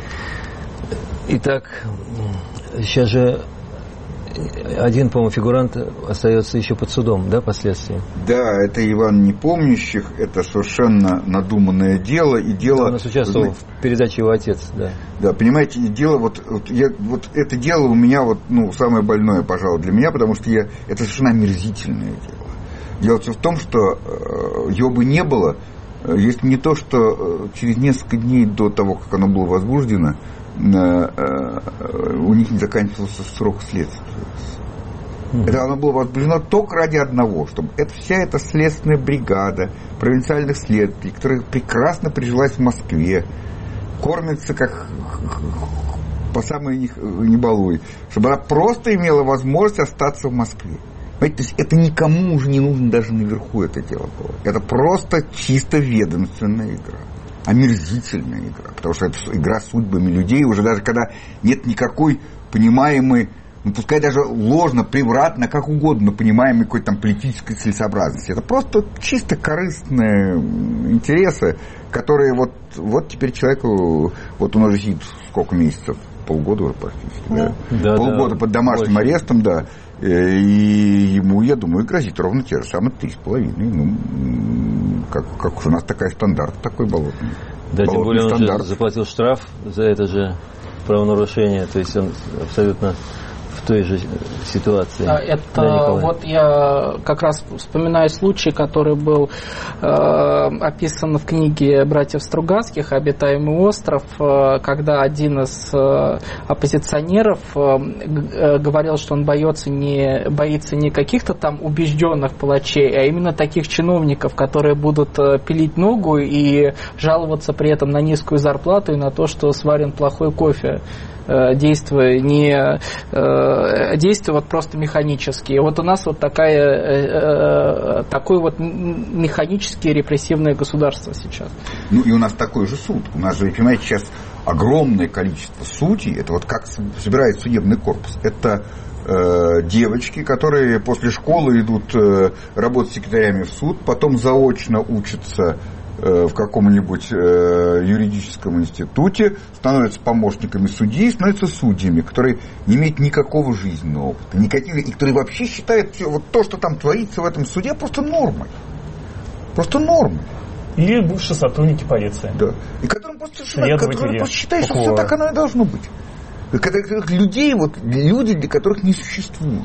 Speaker 2: Итак, сейчас же один, по-моему, фигурант остается еще под судом, да, последствия?
Speaker 4: Да, это Иван Непомнящих, это совершенно надуманное дело. И дело...
Speaker 2: Он у нас участвовал в передаче «Его отец», да.
Speaker 4: Да, понимаете, дело, вот, вот, я, вот это дело у меня, вот, ну, самое больное, пожалуй, для меня, потому что я, это совершенно омерзительное дело. Дело все в том, что э, его бы не было, если не то, что через несколько дней до того, как оно было возбуждено, у них не заканчивался срок следствия. Mm-hmm. Это оно было возбуждено только ради одного, чтобы это, вся эта следственная бригада провинциальных следователей, которая прекрасно прижилась в Москве, кормится как по самой не балуй, чтобы она просто имела возможность остаться в Москве. Понимаете, то есть это никому уже не нужно даже наверху это дело было. Это просто чисто ведомственная игра. Омерзительная игра. Потому что это игра судьбами людей, уже даже когда нет никакой понимаемой, ну пускай даже ложно, превратно, как угодно, понимаемой какой-то там политической целесообразности. Это просто чисто корыстные интересы, которые вот, вот теперь человеку, вот он уже сидит сколько месяцев, полгода уже практически, да? Да, полгода да, под домашним больше. Арестом, да. И ему, я думаю, грозит ровно те же самые три с половиной. Ну, как, как у нас такая стандарт, такой болотный.
Speaker 2: Да, болотный тем более он же заплатил штраф за это же правонарушение. То есть он абсолютно в той же ситуации?
Speaker 5: Это
Speaker 2: да,
Speaker 5: вот я как раз вспоминаю случай, который был э, описан в книге братьев Стругацких «Обитаемый остров», э, когда один из э, оппозиционеров э, говорил, что он боится не, боится не каких-то там убежденных палачей, а именно таких чиновников, которые будут э, пилить ногу и жаловаться при этом на низкую зарплату и на то, что сварен плохой кофе, действуя не действуя вот просто механически. И вот у нас вот такая, такое вот механическое репрессивное государство сейчас.
Speaker 4: Ну и у нас такой же суд. У нас же, понимаете, сейчас огромное количество судей. Это вот как собирает судебный корпус. Это э, девочки, которые после школы идут э, работать секретарями в суд, потом заочно учатся в каком-нибудь э, юридическом институте, становятся помощниками судьи, становятся судьями, которые не имеют никакого жизненного опыта, никаких, и которые вообще считают все, вот то, что там творится в этом суде, просто нормой. Просто нормой.
Speaker 6: Или бывшие сотрудники полиции.
Speaker 4: Да. И которым просто, которые просто считают, что все так оно и должно быть. Людей, вот, люди, для которых не существует.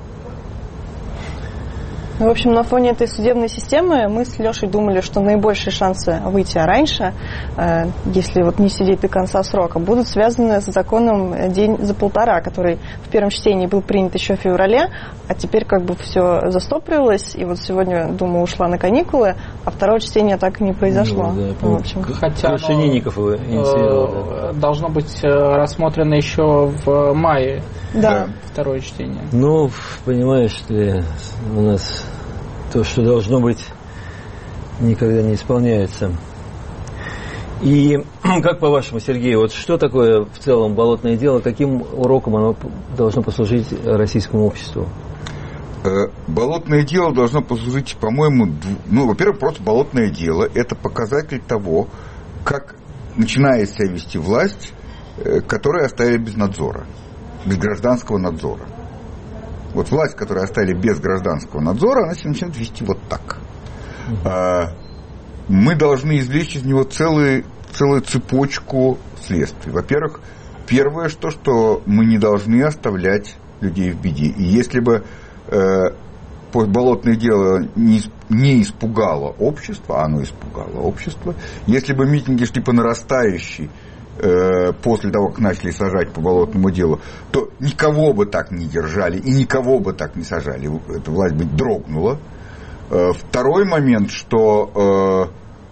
Speaker 3: В общем, на фоне этой судебной системы мы с Лешей думали, что наибольшие шансы выйти раньше, если вот не сидеть до конца срока, будут связаны с законом «День за полтора», который в первом чтении был принят еще в феврале, а теперь как бы все застопорилось, и вот сегодня Дума ушла на каникулы, а второго чтения так и не произошло.
Speaker 2: Ну, да,
Speaker 3: в общем.
Speaker 5: Хотя оно должно быть рассмотрено еще в мае.
Speaker 3: Да.
Speaker 5: Второе чтение.
Speaker 2: Ну, понимаешь ты, у нас то, что должно быть, никогда не исполняется. И как по-вашему, Сергей, вот что такое в целом болотное дело, каким уроком оно должно послужить российскому обществу?
Speaker 4: Болотное дело должно послужить, по-моему, ну, во-первых, просто болотное дело – это показатель того, как начинает себя вести власть, которую оставили без надзора, без гражданского надзора. Вот власть, которую оставили без гражданского надзора, она себя начинает вести вот так. А, мы должны извлечь из него целый, целую цепочку следствий. Во-первых, первое, что, что мы не должны оставлять людей в беде. И если бы э, болотное дело не, не испугало общество, а оно испугало общество, если бы митинги шли по нарастающей, после того, как начали сажать по болотному делу, то никого бы так не держали и никого бы так не сажали. Эта власть бы дрогнула. Второй момент, что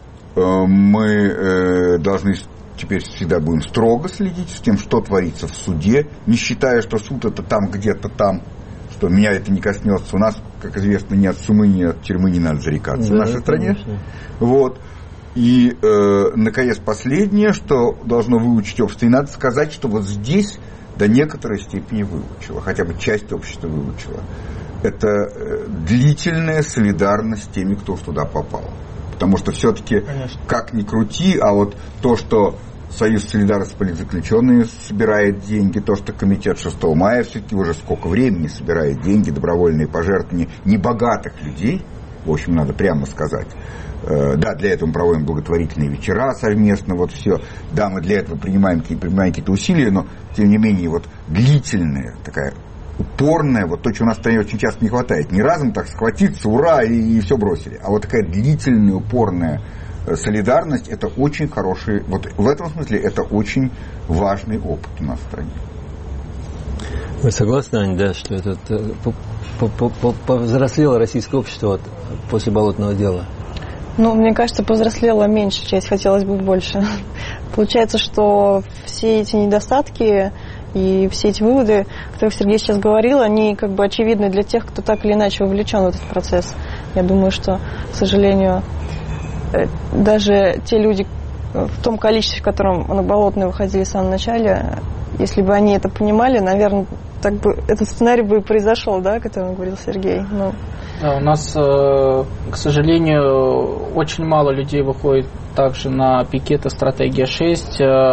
Speaker 4: мы должны теперь всегда будем строго следить с тем, что творится в суде, не считая, что суд это там где-то там, что меня это не коснется. У нас, как известно, ни от сумы, ни от тюрьмы не надо зарекаться, да, в нашей стране. Вот. И, э, наконец, последнее, что должно выучить общество. И надо сказать, что вот здесь до некоторой степени выучило, хотя бы часть общества выучила. Это э, длительная солидарность с теми, кто туда попал. Потому что все-таки, как ни крути, а вот то, что Союз солидарности политзаключенные собирает деньги, то, что комитет шестого мая все-таки уже сколько времени собирает деньги, добровольные пожертвования небогатых людей, в общем, надо прямо сказать. Да, для этого мы проводим благотворительные вечера совместно, вот все. Да, мы для этого принимаем, принимаем какие-то усилия, но, тем не менее, вот длительная, такая упорная, вот то, чего у нас в стране очень часто не хватает. Не разом так схватиться, ура, и, и все бросили. А вот такая длительная, упорная солидарность, это очень хороший, вот в этом смысле это очень важный опыт у нас в стране.
Speaker 2: Вы согласны, Ань, да, что это повзрослело российское общество вот, после болотного дела?
Speaker 3: Ну, мне кажется, повзрослела меньше часть, хотелось бы больше. Получается, что все эти недостатки и все эти выводы, о которых Сергей сейчас говорил, они как бы очевидны для тех, кто так или иначе вовлечен в этот процесс. Я думаю, что, к сожалению, даже те люди в том количестве, в котором на болотные выходили в самом начале, если бы они это понимали, наверное, так бы этот сценарий бы и произошел, да, о котором говорил Сергей. Но...
Speaker 5: У нас, к сожалению, очень мало людей выходит также на пикеты «Стратегия шесть»,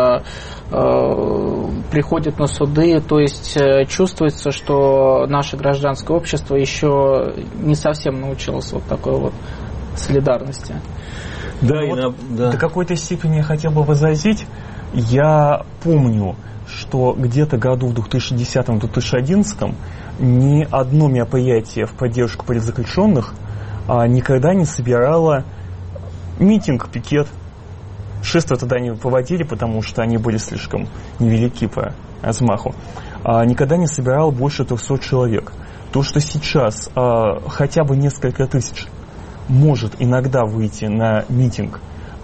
Speaker 5: приходят на суды, то есть чувствуется, что наше гражданское общество еще не совсем научилось вот такой вот солидарности.
Speaker 6: Да, вот на, да. До какой-то степени я хотел бы возразить. Я помню, что где-то году в две тысячи десятом — две тысячи одиннадцатом ни одно мероприятие в поддержку политзаключенных а, никогда не собирало митинг, пикет. Шествия тогда не проводили, потому что они были слишком невелики по размаху. А, никогда не собирало больше трехсот человек. То, что сейчас а, хотя бы несколько тысяч может иногда выйти на митинг.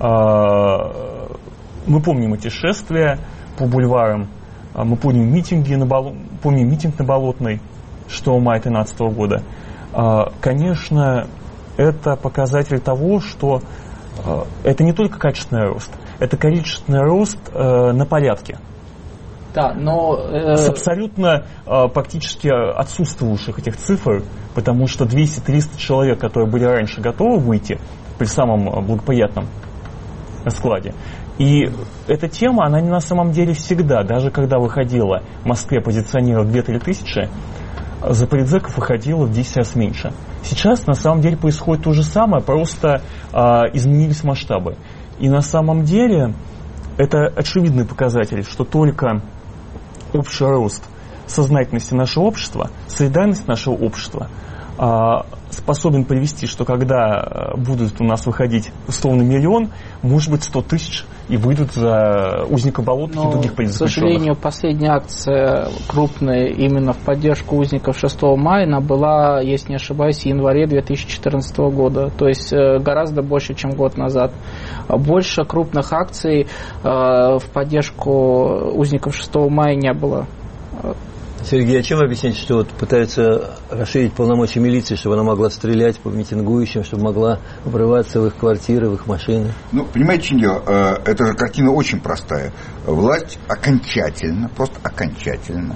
Speaker 6: А, мы помним эти шествия по бульварам, а, мы помним митинги на Бол... помним митинг на Болотной шестого мая две тысячи тринадцатого года. А, конечно, это показатель того, что а, это не только качественный рост, это количественный рост а, на порядке.
Speaker 5: Да, но... Э...
Speaker 6: С абсолютно э, практически отсутствующих этих цифр, потому что двести-триста человек, которые были раньше готовы выйти при самом благоприятном раскладе. И эта тема, она не на самом деле всегда, даже когда выходила в Москве позиционировала две-три тысячи, за политзеков выходило в десять раз меньше. Сейчас на самом деле происходит то же самое, просто э, изменились масштабы. И на самом деле это очевидный показатель, что только общий рост сознательности нашего общества, солидарность нашего общества а, способен привести, что когда будут у нас выходить условно миллион, может быть сто тысяч и выйдут за узника Болотных и других политзаключенных.
Speaker 5: К сожалению, последняя акция крупная именно в поддержку узников шестого мая, она была, если не ошибаюсь, в январе две тысячи четырнадцатого года, то есть гораздо больше, чем год назад. Больше крупных акций в поддержку узников шестого мая не было.
Speaker 2: Сергей, а чем объяснить, что вот пытаются расширить полномочия милиции, чтобы она могла стрелять по митингующим, чтобы могла врываться в их квартиры, в их машины?
Speaker 4: Ну, понимаете, что дело? Эта же картина очень простая. Власть окончательно, просто окончательно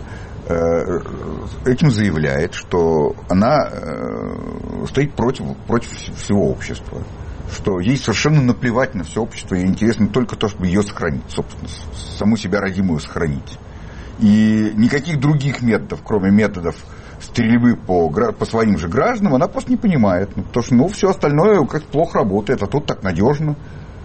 Speaker 4: этим заявляет, что она стоит против, против всего общества. Что ей совершенно наплевать на все общество, ей интересно только то, чтобы ее сохранить, собственно, саму себя родимую сохранить. И никаких других методов, кроме методов стрельбы по, по своим же гражданам, она просто не понимает. Ну, потому что ну, все остальное как плохо работает, а тут так надежно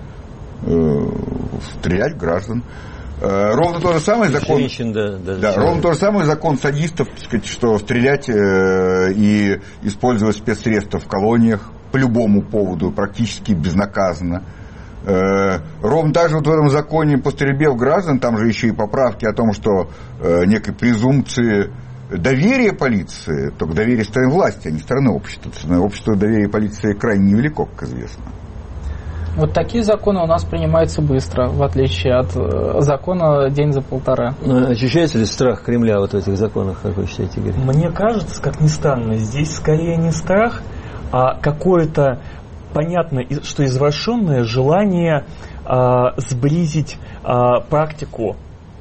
Speaker 4: э, стрелять в граждан. Э, ровно то же самое закон.
Speaker 2: Женщин, да,
Speaker 4: да, ровно то же самое закон садистов, так сказать, что стрелять э, и использовать спецсредства в колониях по любому поводу практически безнаказанно. Э, ровно так же вот в этом законе по стрельбе в граждан, там же еще и поправки о том, что э, некой презумпции доверия полиции, только доверие стороны власти, а не стороны общества. Стороны общества доверие полиции крайне невелико, как известно.
Speaker 5: Вот такие законы у нас принимаются быстро, в отличие от э, закона день за полтора.
Speaker 2: Но ощущается ли страх Кремля вот в этих законах, как вы считаете, Игорь?
Speaker 6: Мне кажется, как ни странно, здесь скорее не страх, а какое-то понятно, что извращенное желание а, сблизить а, практику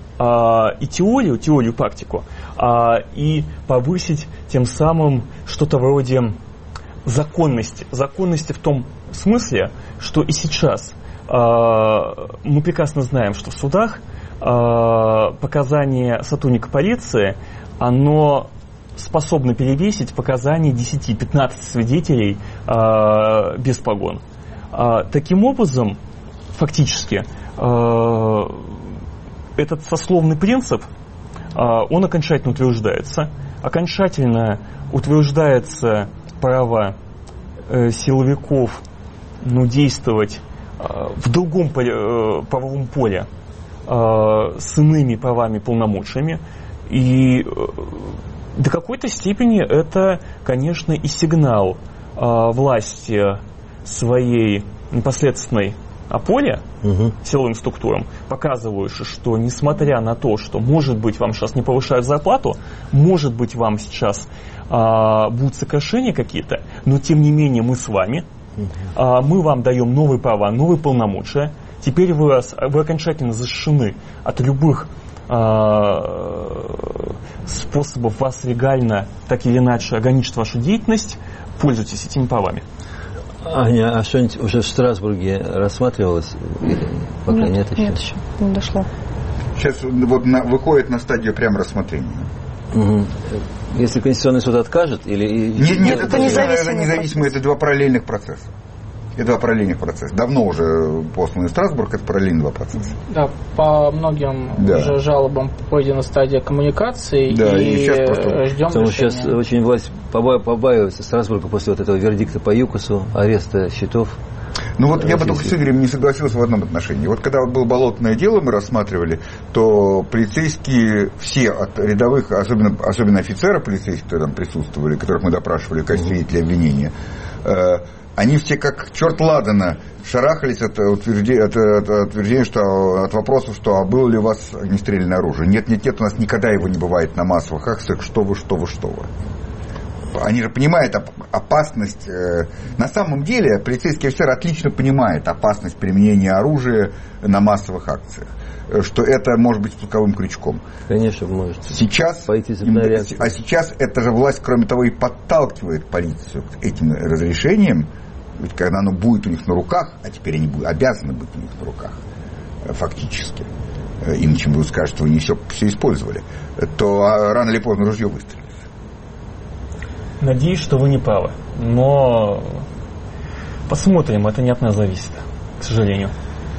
Speaker 6: а, и теорию, теорию и практику, а, и повысить тем самым что-то вроде законности. Законности в том смысле, что и сейчас а, мы прекрасно знаем, что в судах а, показания сотрудника полиции, оно способны перевесить показания десять-пятнадцать свидетелей э, без погон. Э, таким образом, фактически, э, этот сословный принцип, э, он окончательно утверждается. Окончательно утверждается право э, силовиков ну, действовать э, в другом поле, э, правовом поле э, с иными правами и полномочиями. И э, до какой-то степени это, конечно, и сигнал э, власти своей непосредственной опоре, угу. силовым структурам, показывающий, что несмотря на то, что, может быть, вам сейчас не повышают зарплату, может быть, вам сейчас э, будут сокращения какие-то, но, тем не менее, мы с вами, угу. э, мы вам даем новые права, новые полномочия, теперь вы, вы окончательно защищены от любых способов вас легально, так или иначе, ограничить вашу деятельность, пользуйтесь этими правами.
Speaker 2: Аня, а что-нибудь уже в Страсбурге рассматривалось? Пока нет, нет еще?
Speaker 3: Нет, еще не дошло.
Speaker 4: Сейчас вот на, выходит на стадию прям рассмотрения.
Speaker 2: Угу. Если Конституционный суд откажет или...
Speaker 4: Нет, нет, это, это независимо, это независимо, это два параллельных процесса. Это два параллельных процесса. Давно уже посланный в Страсбург, это параллельные два процесса.
Speaker 5: Да, по многим да. уже жалобам пройдена стадия коммуникации,
Speaker 4: да,
Speaker 5: и, и сейчас просто
Speaker 2: ждем Потому решения. Сейчас очень власть побаивается Страсбурга после вот этого вердикта по ЮКОСу, ареста счетов.
Speaker 4: Ну вот я бы только с Игорем не согласился в одном отношении. Вот когда вот было болотное дело, мы рассматривали, то полицейские все от рядовых, особенно, особенно офицеры полицейские, которые там присутствовали, которых мы допрашивали в качестве свидетелей обвинения, э, они все как черт ладана шарахались от утверждения, от, от, от, утверждения что, от вопросов, что а было ли у вас огнестрельное оружие. Нет, нет, нет, у нас никогда его не бывает на массовых акциях, что вы, что вы, что вы. Они же понимают опасность. На самом деле полицейский офицер отлично понимает опасность применения оружия на массовых акциях. Что это может быть спусковым крючком.
Speaker 2: Конечно, может.
Speaker 4: Сейчас,
Speaker 2: пойти
Speaker 4: а сейчас эта же власть, кроме того, и подталкивает полицию к этим разрешениям. Ведь когда оно будет у них на руках, а теперь они будут, обязаны быть у них на руках, фактически, иначе будут сказать, что вы не все, все использовали, то рано или поздно ружье выстрелит.
Speaker 6: Надеюсь, что вы не правы. Но посмотрим, это не от нас зависит, к сожалению.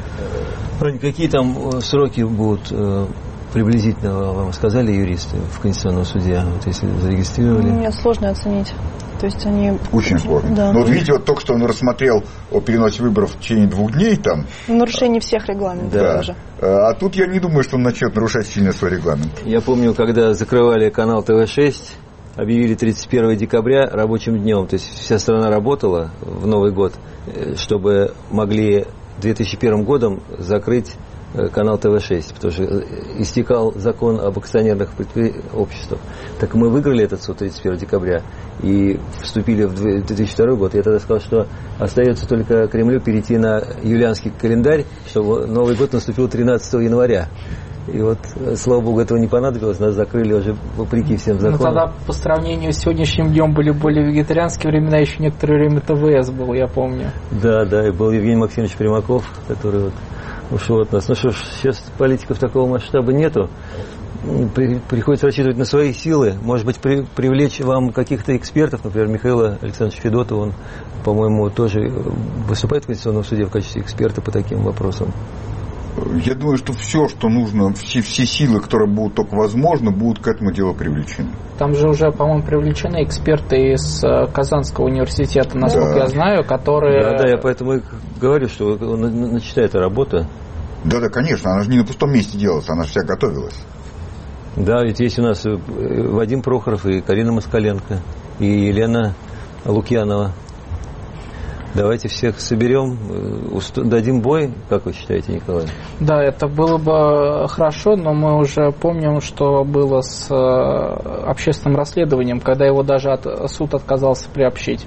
Speaker 2: Какие там сроки будут приблизительно, вам сказали юристы в Конституционном суде, вот если зарегистрировали?
Speaker 3: Мне сложно оценить. То есть они...
Speaker 4: Очень сложно.
Speaker 3: Да.
Speaker 4: Но вот видите, вот только что он рассмотрел о переносе выборов в течение двух дней там.
Speaker 3: Нарушение всех регламентов
Speaker 4: да.
Speaker 3: даже.
Speaker 4: А тут я не думаю, что он начнет нарушать сильно свой регламент.
Speaker 2: Я помню, когда закрывали канал тэ вэ шесть, объявили тридцать первого декабря рабочим днем. То есть вся страна работала в Новый год, чтобы могли две тысячи первым годом закрыть канал тэ вэ шесть, потому что истекал закон об акционерных обществах. Так мы выиграли этот суд тридцать первого декабря и вступили в две тысячи второй год. Я тогда сказал, что остается только Кремлю перейти на юлианский календарь, чтобы Новый год наступил тринадцатого января. И вот, слава богу, этого не понадобилось, нас закрыли уже вопреки всем законам.
Speaker 5: Но тогда по сравнению с сегодняшним днем были более вегетарианские времена, еще некоторое время тэ вэ эс был, я помню.
Speaker 2: Да, да, и был Евгений Максимович Примаков, который вот ушел от нас. Ну что ж, сейчас политиков такого масштаба нету. При, приходится рассчитывать на свои силы. Может быть, при, привлечь вам каких-то экспертов, например, Михаила Александровича Федотова, он, по-моему, тоже выступает в Конституционном суде в качестве эксперта по таким вопросам.
Speaker 4: Я думаю, что все, что нужно, все, все силы, которые будут только возможны, будут к этому делу привлечены.
Speaker 5: Там же уже, по-моему, привлечены эксперты из Казанского университета, насколько да. я знаю, которые...
Speaker 2: Да, да, я поэтому и говорю, что начата эта работа.
Speaker 4: Да, да, конечно, она же не на пустом месте делалась, она же вся готовилась.
Speaker 2: Да, ведь есть у нас Вадим Прохоров и Карина Москаленко, и Елена Лукьянова. Давайте всех соберем, дадим бой, как вы считаете, Николай?
Speaker 5: Да, это было бы хорошо, но мы уже помним, что было с общественным расследованием, когда его даже от, суд отказался приобщить,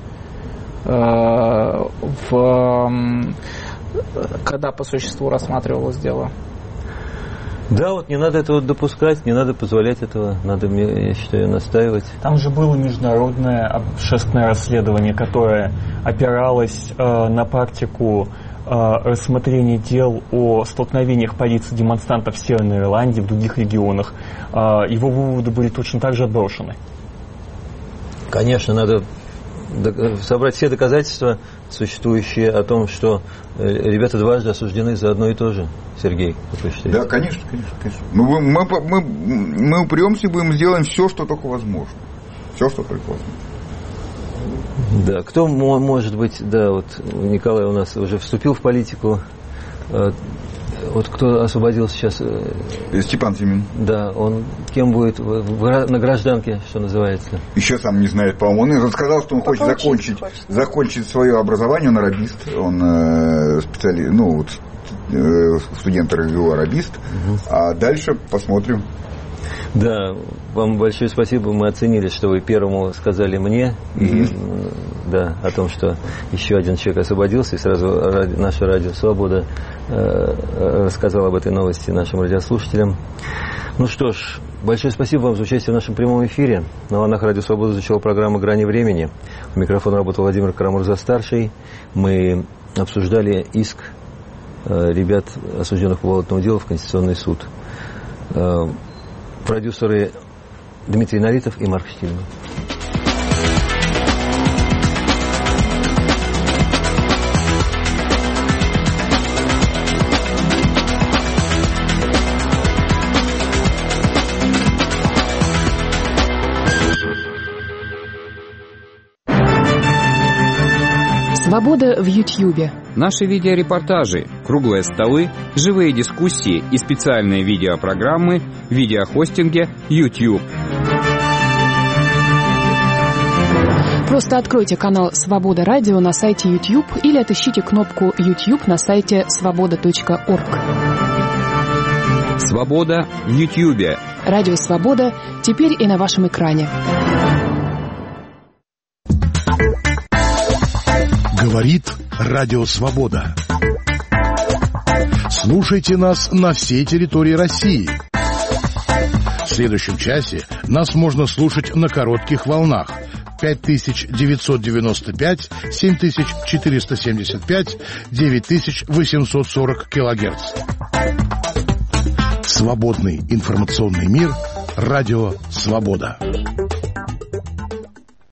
Speaker 5: в, когда по существу рассматривалось дело.
Speaker 2: Да, вот не надо этого допускать, не надо позволять этого, надо, я считаю, настаивать.
Speaker 6: Там же было международное общественное расследование, которое опиралось э, на практику э, рассмотрения дел о столкновениях полиции и демонстрантов в Северной Ирландии, в других регионах. Э, его выводы были точно так же отброшены.
Speaker 2: Конечно, надо собрать все доказательства, существующие о том, что ребята дважды осуждены за одно и то же. Сергей, как вы считаете?
Speaker 4: Да, конечно, конечно, конечно. Ну, мы, мы, мы, мы упремся и будем сделать все, что только возможно. Все, что только возможно.
Speaker 2: Да, кто может быть, да, вот Николай у нас уже вступил в политику. Вот кто освободил сейчас?
Speaker 4: Степан Зимин.
Speaker 2: Да, он кем будет в, в, на гражданке, что называется?
Speaker 4: Еще сам не знает, по-моему. Он сказал, что он Пока хочет закончить, хочет. закончить свое образование, он арабист. Он э, специали... ну, вот, э, студент РГГУ арабист. Угу. А дальше посмотрим.
Speaker 2: Да, вам большое спасибо. Мы оценили, что вы первому сказали мне и, mm-hmm. да, о том, что еще один человек освободился, и сразу ради, наше радио «Свобода» э, рассказал об этой новости нашим радиослушателям. Ну что ж, большое спасибо вам за участие в нашем прямом эфире. На волнах радио «Свобода» звучала программа «Грани времени». У микрофона работал Владимир Карамурза-старший. Мы обсуждали иск э, ребят, осужденных по болотному делу, в Конституционный суд. Э, Продюсеры Дмитрий Наритов и Марк Штильман.
Speaker 7: Свобода в Ютьюбе.
Speaker 8: Наши видеорепортажи, круглые столы, живые дискуссии и специальные видеопрограммы в видеохостинге YouTube.
Speaker 7: Просто откройте канал «Свобода Радио» на сайте YouTube или отыщите кнопку YouTube на сайте свобода точка орг.
Speaker 8: Свобода в Ютьюбе.
Speaker 7: Радио «Свобода» теперь и на вашем экране.
Speaker 9: Говорит Радио Свобода. Слушайте нас на всей территории России. В следующем часе нас можно слушать на коротких волнах пять тысяч девятьсот девяносто пять, семь тысяч четыреста семьдесят пять, девять тысяч восемьсот сорок килогерц. Свободный информационный мир. Радио Свобода.